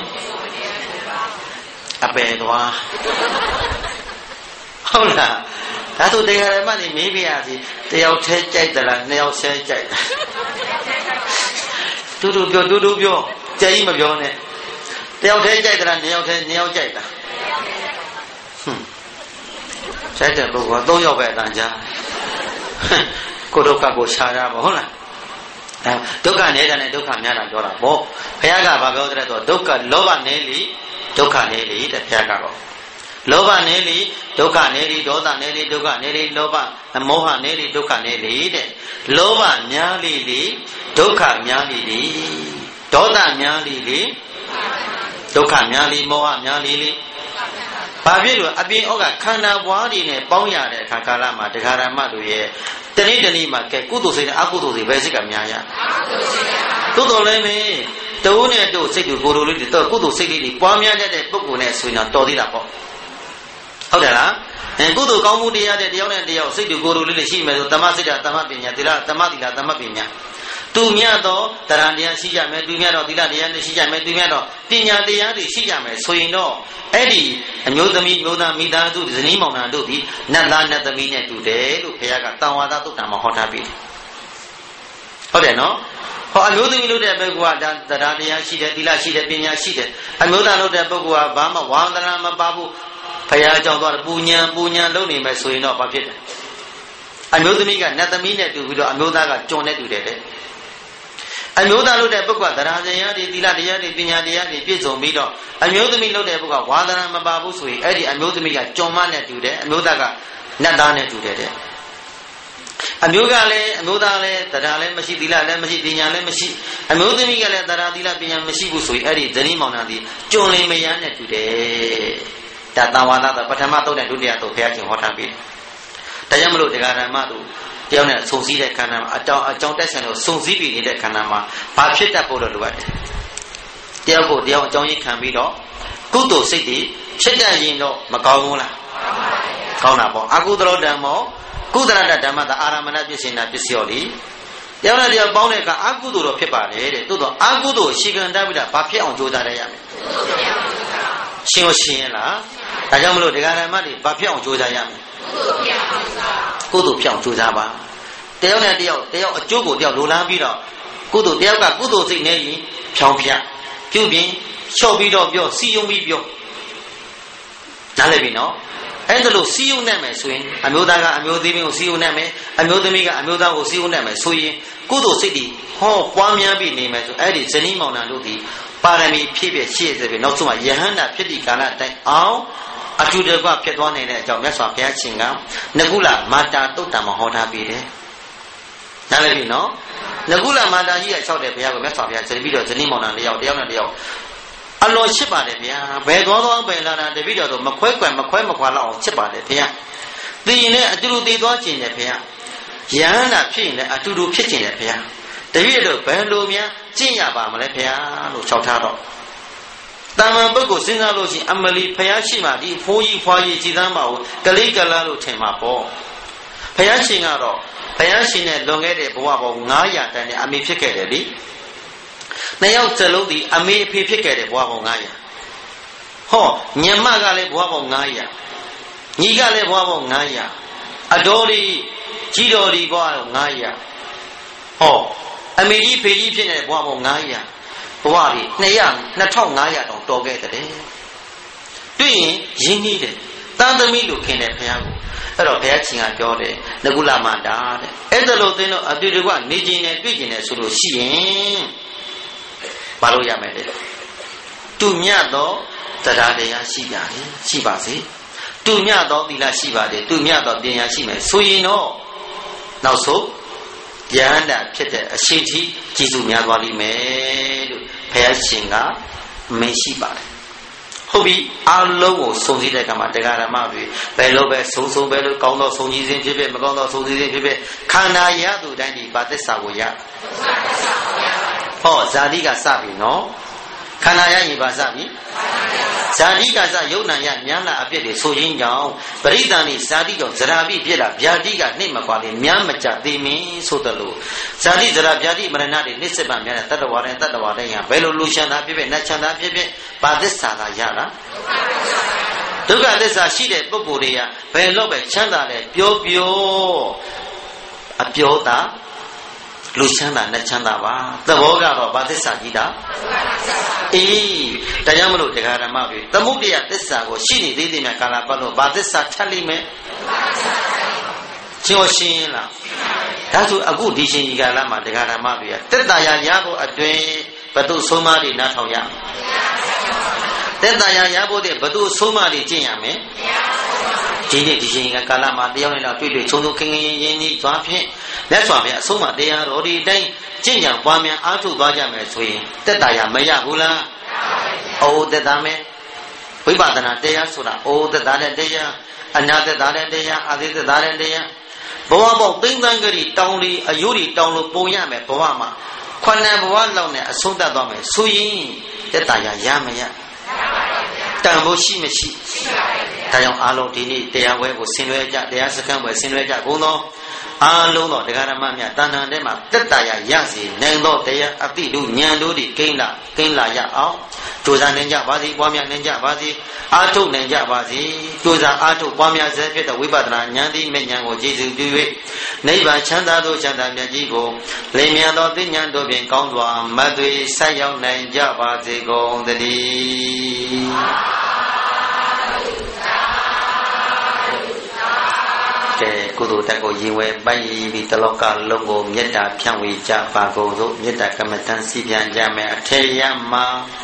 အပယ်သွားဟုတ်လားဒါဆိုတရားဓမ္မတွေမေးပြရစီတယောက်တည်းကြိုက်သလားနှစ်ယောက်ဆဲကြိုက်လားတူတူပြောကြည်ကြီးမပြောနဲ့တယောက်တည်းကြိုက်သလားနှစ်ယောက်ကြိုက်လားကြိုက်တဲ့ပုဂ္ဂိုလ်က၃ယောက်ပဲအတန်ကြားကိုဒုက္ခကိုရှားရပါဟုတ်လားဒုက္ခနေတာနဲ့ဒုက္ခများတာပြောတာပေါ့ဘုရားကဘာပြောတဲ့ဆိုဒုက္ခလောဘနေလီဒုက္ခနေလီတဲ့ဘုရားကတော့လောဘနေလေဒုက္ခနေလေဒေါသနေလေဒုက္ခနေလေလောဘမောဟနေလေဒုက္ခနေလေတဲ့လောဘများလေလေဒုက္ခများလေလေဒေါသများလေလေဒုက္ခများလေမောဟများလေလေဘာဖြစ်လို့အပြင်ဩကခန္ဓာဘွားတွေနဲ့ပေါင်းရတဲ့အခါကာလမှာတရားဓမ္မတို့ရဲ့တနေ့တနေ့မှာကဲကုသိုလ်စိတ်နဲ့အကုသိုလ်စိတ်ပဲစိတ်ကများရသို့တော်လည်းမင်းတိုးနဲ့တို့စိတ်ကိုယ်လိုလေးတွေတော့ကုသိုလ်စိတ်လေးတွေပွားများတတ်တဲ့ပုဂ္ဂိုလ်နဲ့ဆိုရင်တော့တော်သေးတာပေါ့ဟုတ်တယ်လားကုသိုလ်ကောင်းမှုတရားတဲ့တယောက်နဲ့တယောက်စိတ်ကိုယ်လိုလေးတွေရှိမယ်ဆိုတမစိတ်တာတမပညာသီလတမသီလတမပညာသူမြတ်သောတရားတရားရှိကြမယ်သူမြတ်သောသီလတရားတွေရှိကြမယ်သူမြတ်သောပညာတရားတွေရှိကြမယ်ဆိုရင်တော့အဲ့ဒီအမျိုးသမီးမျိုးသားမိသားစုဇနီးမောင်နှံတို့ဒီနတ်သားနတ်သမီးနဲ့တူတယ်လို့ဘုရားကတန်ဝါဒသုတ်တံမှာဟောထားပြီးဟုတ်တယ်နော်ဟောအမျိုးသမီးလို့တဲ့ပုဂ္ဂိုလ်ကတရားတရားရှိတယ်သီလရှိတယ်ပညာရှိတယ်အမျိုးသားလို့တဲ့ပုဂ္ဂိုလ်ကဘာမှဝါသနာမပါဘူးဘုရားကြောင့်သွားပူညာလုပ်နေမယ်ဆိုရင်တော့ဘာဖြစ်တယ်အမျိုးသမီးကနတ်သမီးနဲ့တူပြီးတော့အမျိုးသားကကျွန်းနဲ့တူတယ်အမျိုးသားလို့တဲ့ပုဂ္ဂိုလ်ကတရားတရားတွေသီလတရားတွေပညာတရားတွေပြည့်စုံပြီးတော့အမျိုးသမီးလို့တဲ့ပုဂ္ဂိုလ်ကဝါသနာမပါဘူးဆိုရင်အဲ့ဒီအမျိုးသမီးကကျွန်းမနဲ့တူတယ်အမျိုးသားကနတ်သားနဲ့တူတယ်အမျိုးကလည်းအမျိုးသားလည်းတရားလည်းမရှိသီလလည်းမရှိပညာလည်းမရှိအမျိုးသမီးကလည်းတရားသီလပညာမရှိဘူးဆိုရင်အဲ့ဒီဇနီးမောင်နှံဒီကျွန်းလင်းမယမ်းနဲ့တူတယ်ဒါတန်ဝါဒပထမသုတ်နဲ့ဒုတိယသုတ်ဘုရားရှင်ဟောထားပြီးဒါကြောင့်မလို့တရားဓမ္မတို့တယောက်နဲ့စုံစည်းတဲ့ခန္ဓာမှာအကြောင်းတက်ဆန်လို့စုံစည်းပြီးနေတဲ့ခန္ဓာမှာဘာဖြစ်တတ်ဖို့လို့လိုအပ်တယ်တယောက်ကိုတယောက်အကြောင်းရင်းခံပြီးတော့ကုသိုလ်စိတ်တွေဖြစ်တတ်ရင်တော့မကောင်းဘူးလားကောင်းတာပေါ့အကုသလဓမ္မောကုသလတဓမ္မသာအာရမဏပစ္စေနာပစ္စယောလီတယောက်နဲ့တယောက်ပေါင်းတဲ့အခါအကုသိုလ်တော့ဖြစ်ပါတယ်တဲ့သို့တော့အကုသိုလ်ရှေခံတတ်ပြီးတာဘာဖြစ်အောင်ကြိုးစားရရမလဲရှင်းရှင်းလားဒါကြောင့်မလို့ဒကာဓမ္မတွေဘာဖြစ်အောင်ကြိုးစားရမလဲကုသိုလ်ဖြစ်အောင်ကြိုးစားပါတယောက်နဲ့တယောက်အကျိုးကိုတယောက်လိုလားပြီးတော့ကုသိုလ်တယောက်ကကုသိုလ်စိတ်နဲ့ရင်ဖြောင်းဖြတ်ပြုပြင်လျှော့ပြီးတော့ပြောစီယုံပြီးပြောနားလည်ပြီနော်အဲ့ဒါလို့စီယုံနဲ့မယ်ဆိုရင်အမျိုးသားကအမျိုးသမီးကိုစီယုံနဲ့မယ်အမျိုးသမီးကအမျိုးသားကိုစီယုံနဲ့မယ်ဆိုရင်ကုသိုလ်စိတ်ဒီဟောပွားများပြီးနေမယ်ဆိုအဲ့ဒီဇနီးမောင်နှံတို့ဒီပါရမီဖြည့်ပြည့်ရှေ့စေပြီးနောက်ဆုံးမှာယဟန္တာဖြစ်ဒီကာလတိုင်အောင်အတူတကွဖြစ်သွားနိုင်တဲ့အကြောင်းမြတ်စွာဘုရားရှင်ကနကုလမာတာတုတ်တံမှာဟောထားပြီးတယ်။နားလည်ပြီနော်။နကုလမာတာကြီးကလျှောက်တယ်ဘုရားကမြတ်စွာဘုရားဆက်ပြီးတော့ဇနီးမောင်နှံတယောက်နဲ့တယောက်အလွန်ရှစ်ပါတယ်ဗျာ။ဘယ်သွားဘယ်လာတာတပိတော့မခွဲကွယ်မခွဲမခွာလောက်အောင်ရှစ်ပါတယ်ဘုရား။သိရင်လည်းအတူတူသိသွားခြင်းတယ်ဘုရား။ယဟန္တာဖြစ်ရင်လည်းအတူတူဖြစ်ခြင်းတယ်ဘုရား။တပိတော့ဘယ်လိုများကျင့်ရပါမလဲဘုရားလို့လျှောက်ထားတော့တာမန်ပုဂ္ဂိုလ်စဉ်းစားလို့ရှိရင်အမလီဖယားရှိမှဒီဖိုးကြီးဖွားကြီးကြည်သမ်းပါကိုကလေးကလားလို့ထင်မှာပေါ့ဖယားရှင်ကတော့ဖယားရှင်နဲ့လွန်ခဲ့တဲ့ဘဝပေါင်း900တန်းနဲ့အမေဖြစ်ခဲ့တယ်လေနှစ်ယောက်စလုံးဒီအမေအဖေဖြစ်ခဲ့တဲ့ဘဝပေါင်း900ဟောညမကလည်းဘဝပေါင်း900ညီကလည်းဘဝပေါင်း900အတော်ဒီကြီးတော်ဒီဘဝပေါင်း900ဟောအမေကြီးဖေကြီးဖြစ်နေတဲ့ဘဝပေါင်း900ဘဝကြီး2500တောင်တော်ခဲ့တဲ့တွေ့ရင်ရင်းနှီးတယ်တန်သမီးလို့ခင်တယ်ဘုရားကိုအဲ့တော့ဘုရားရှင်ကပြောတယ်နကုလမန္တာတဲ့အဲ့ဒါလို့သင်တို့အတူတူကနေကျင်နဲ့တွေ့ကျင်နဲ့ဆိုလို့ရှိရင်မလုပ်ရမယ်လေသူမြတ်သောတရားတရားရှိကြတယ်ရှိပါစေသူမြတ်သောသီလရှိပါတယ်သူမြတ်သောပညာရှိမယ်ဆိုရင်တော့နောက်ဆုံးယဟန္တာဖြစ်တဲ့အရှိတိကျေစုများသွားလိမ့်မယ်လို့ဘုရားရှင်ကမင်းရှိပါတယ်ဟုတ်ပြီအလုံးကိုစုံစည်းတဲ့အခါမှာတရားဓမ္မတွေဘယ်လိုပဲစုံပဲလို့ကောင်းသောစုံကြီးခြင်းဖြစ်ဖြစ်မကောင်းသောစုံကြီးခြင်းဖြစ်ဖြစ်ခန္ဓာရသူတိုင်းဒီဗာသစ္စာကိုရဟောဇာတိကစပြီနော်ခန္ဓာရရင်ဗာစပြီဇာတိကစယုတ်နံရဉာဏ်လာအပြစ်တွေဆိုရင်းကြောင့်ပရိသန်ဤဇာတိကြောင့်ဇရာပိဖြစ်တာဗျာတိကနှိမ့်မကွာလေမြမ်းမကြသေးမင်းဆိုတယ်လို့ဇာတိဇရာဗျာတိမရဏတွေနှိစ္စပများတဲ့တတ္တဝါတိုင်းရဘယ်လိုလူချမ်းသာဖြစ်ဖြစ်နတ်ချမ်းသာဖြစ်ဖြစ်ဗာသစ္စာသာရလားဒုက္ခသစ္စာရှိတဲ့ပုဂ္ဂိုလ်တွေကဘယ်တော့ပဲချမ်းသာလဲပြောအပြောတာလူချမ်းသာနဲ့ချမ်းသာပါသဘောကတော့ဗာသစ္စာကြီးတာအေးတရားမလို့တရားဓမ္မတွေသမုဒိယသစ္စာကိုရှိနေသေးတယ်များကာလပတ်လို့ဗာသစ္စာထပ်လိမ့်မယ်ရှင်းလားဒါဆိုအခုဒီရှင်ကြီးကာလမှာတရားဓမ္မတွေကတက်တာရဖို့အတွင်ဘသူဆုံးမတွေနားထောင်ရသက်သာရာရဖို့တဲ့ဘသူဆုံးမတွေကျင့်ရမယ်ဒီနေ့ဒီချိန်ကကာလမှာတရားနဲ့တော့တွေ့တွေ့ချုံချုံခင်းခင်းရင်းကြီးသွားဖြင့်လက်စွာပြန်အဆုံးမတရားတော်ဒီတိုင်းကျင့်ကြံပွားများအားထုတ်သွားကြမယ်ဆိုရင်သက်သာရာမရဘူးလားအိုးသက်သာမယ်ဝိပဿနာတရားဆိုတာအိုးသက်သာတဲ့တရားအနာသက်သာတဲ့တရားအာသိသက်သာတဲ့တရားဘဝပေါက်သိမ့်သန်းကြည်တောင်းလီအယုတွေတောင်းလို့ပုံရမယ်ဘဝမှာခွန်နယ်ဘဝလောက်နဲ့အဆုံးသတ်သွားမယ်ဆိုရင်သက်သာရာရမရတန်ဖို့ရှိမရှိဒါကြောင့်အားလုံးဒီနေ့တရားဝဲကိုဆင်နွှဲကြတရားစခန်းဝဲဆင်နွှဲကြကုန်သောအားလုံးသောတရားဓမ္မများတဏ္ဍာထဲမှာသက်သာရာရစေနိုင်သောတရားအတိတို့ဉာဏ်တို့ဒီကိန်းလာရအောင်ကြိုးစားနိုင်ကြပါစေပွားများနိုင်ကြပါစေအားထုတ်နိုင်ကြပါစေကြိုးစားအားထုတ်ပွားများစေဖြစ်တဲ့ဝိပဿနာဉာဏ်သည်မဲ့ဉာဏ်ကိုကျေစုပြု၍နိဗ္ဗာန်ချမ်းသာသောချမ်းသာမြတ်ကြီးကိုလင်းမြန်သောသိဉာဏ်တို့ဖြင့်ကောင်းစွာမတ်သွေဆက်ရောက်နိုင်ကြပါစေကုန်သတည်းကုသိုလ်တက်ကိုရင်ဝဲပိုက်ပြီးတလောကလုံးကိုမေတ္တာဖြန့်ဝေကြပါကုန်သို့မေတ္တာကမ္မထံစီပြန်ကြမယ်အထေရမ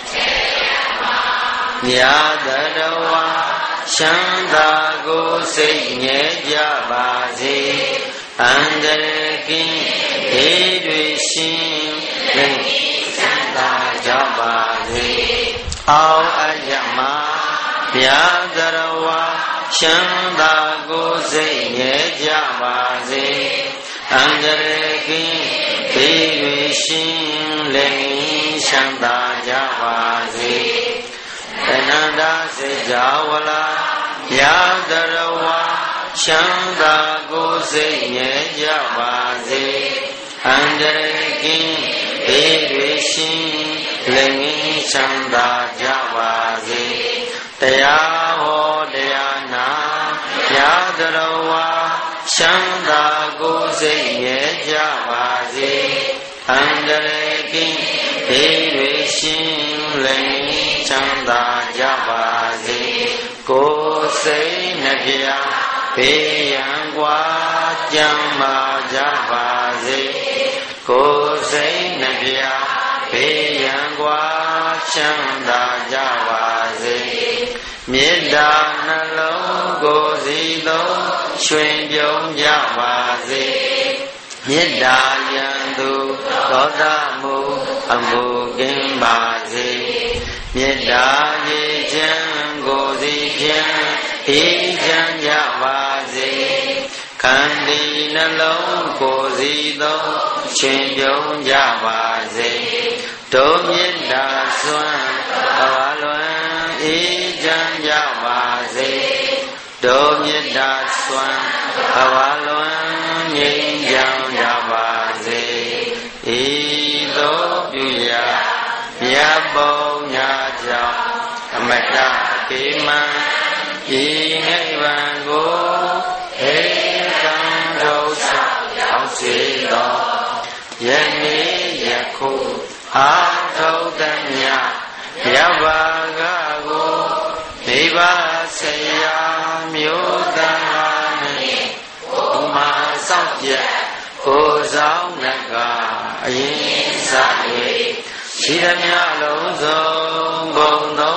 ညာတရဝချမ်းသာကိုစိတ်ငြဲကြပါစေအန္တရာယ်ကင်းဧတွေရှင်လင်းချမ်းသာကြပါစေအောအယမညာတရဝချမ်းသာကိုစိတ်ငြဲကြပါစေအန္တရာယ်ကင်းဘေးတွေရှင်လင်းချမ်းသာကြပါစေအနန္တစေကြဝလာယာတရဝချမ်းသာကိုစိတ်ငြဲကြပါစေအန္တရာယ်ကင်းဘေးတွေရှင်လင်းချမ်းသာကြပါစေတရားဟောတရားနာယာတရဝချမ်းသာကိုစိတ်ငြဲကြပါစေအန္တရာယ်ကင်းဘေးတွေရှင်လင်းချမ်းသာကြပါစေကိုယ်စိတ်နှပြဘေးရန်ကွာကြမ်းမာကြပါစေကိုယ်စိတ်နှပြဘေးရန်ကွာချမ်းသာကြပါစေမေတ္တာနှလုံးကိုယ်စီသုံးရွှင်ပြုံးကြပါစေမေတ္တာယံသူဒေါသမှုအမှုကင်းပါစေမေတ္တာရေချမ်းကိုယ်စီဖြင့်အေးချမ်းကြပါစေခန္တီနှလုံးကိုယ်စီသုံးရွှင်ပြုံးကြပါစေဒုမေတ္တာစွမ်းဘာလွန်အေးချမ်းကြပါစေဒုမေတ္တာစွမ်းဘာလွန်ငြိမ်းချမ်းကြပါစေဤသို့ပြုရာမြတ်ဘုံညာကြောင့်အမတကေမံဤနိဗ္ဗာန်ကိုဟေကံတို့ဆောင်စေသောယနေ့ယခုအာထုတမြယဘာကကိုနိဗ္ဗာန်ဆရာမျိုးသားနှင့်ဘုမာဆောင်ပြကိုဆောင်နကအရင်စ၍ရှိသမျှလုံးစုံဘုံ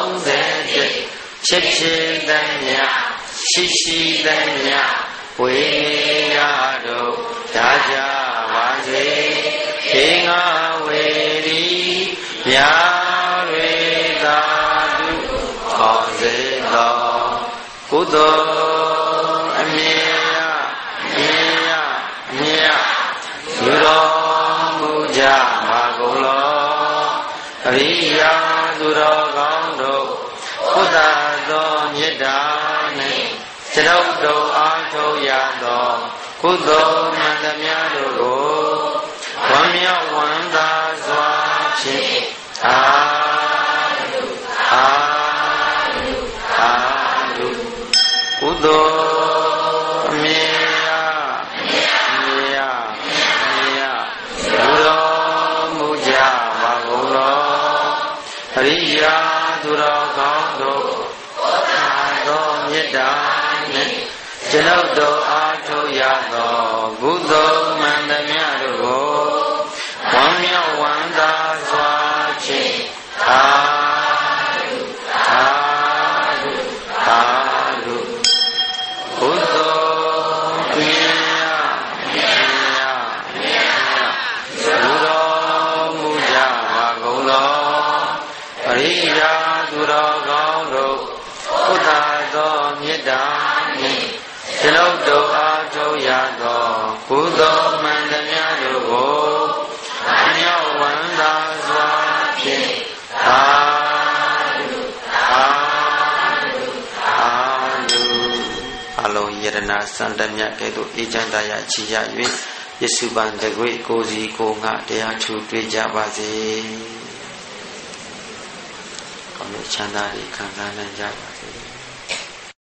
30ချစ်ဖြစ်သမျှရှိသမျှဝေရတို့ဒါကြပါစေခေငါဝေရီမြာတွေသာတုဟောစေသောကုသိုလ်အမြဲယူတော်မူကြပါကုန်လောအရိယာသူတော်ကောင်းတို့ဘုရားသောမေတ္တာနှင့်ကျွန်ုပ်တို့အားထုတ်ရသောကုသိုလ်မှန်သမျှတို့ကိုဝမ်းမြောက်ဝမ်းသာစွာဖြင့်အာတုကုသိုလ်အမြဲယူတော်မူကြပါကုန်လောအရိယာသူတော်ကောင်းတို့ဘုရားသောမေတ္တာနှင့်ကျွန်ုပ်တို့အားထုတ်ရသောကုသိုလ်မှန်သမျှတို့ကိုဝမ်းမြောက်ဝမ်းသာစွာဖြင့်အာသောမေတ္တာနှင့်ကျွန်ုပ်တို့အားထုတ်ရသောကုသိုလ်မှန်သမျှတို့ကိုအမြောက်ဝမ်းသာစွာဖြင့်သာဓုသာဓုသာဓုအလုံးယရဏစံတမြတ်ကဲ့သို့အေးချမ်းသာရချီရ၍ယစုပန်တကွေကိုစီကိုငါတရားထူတွေ့ကြပါစေ။ကောင်းတဲ့ချမ်းသာတွေခံစားနိုင်ကြပါစေ။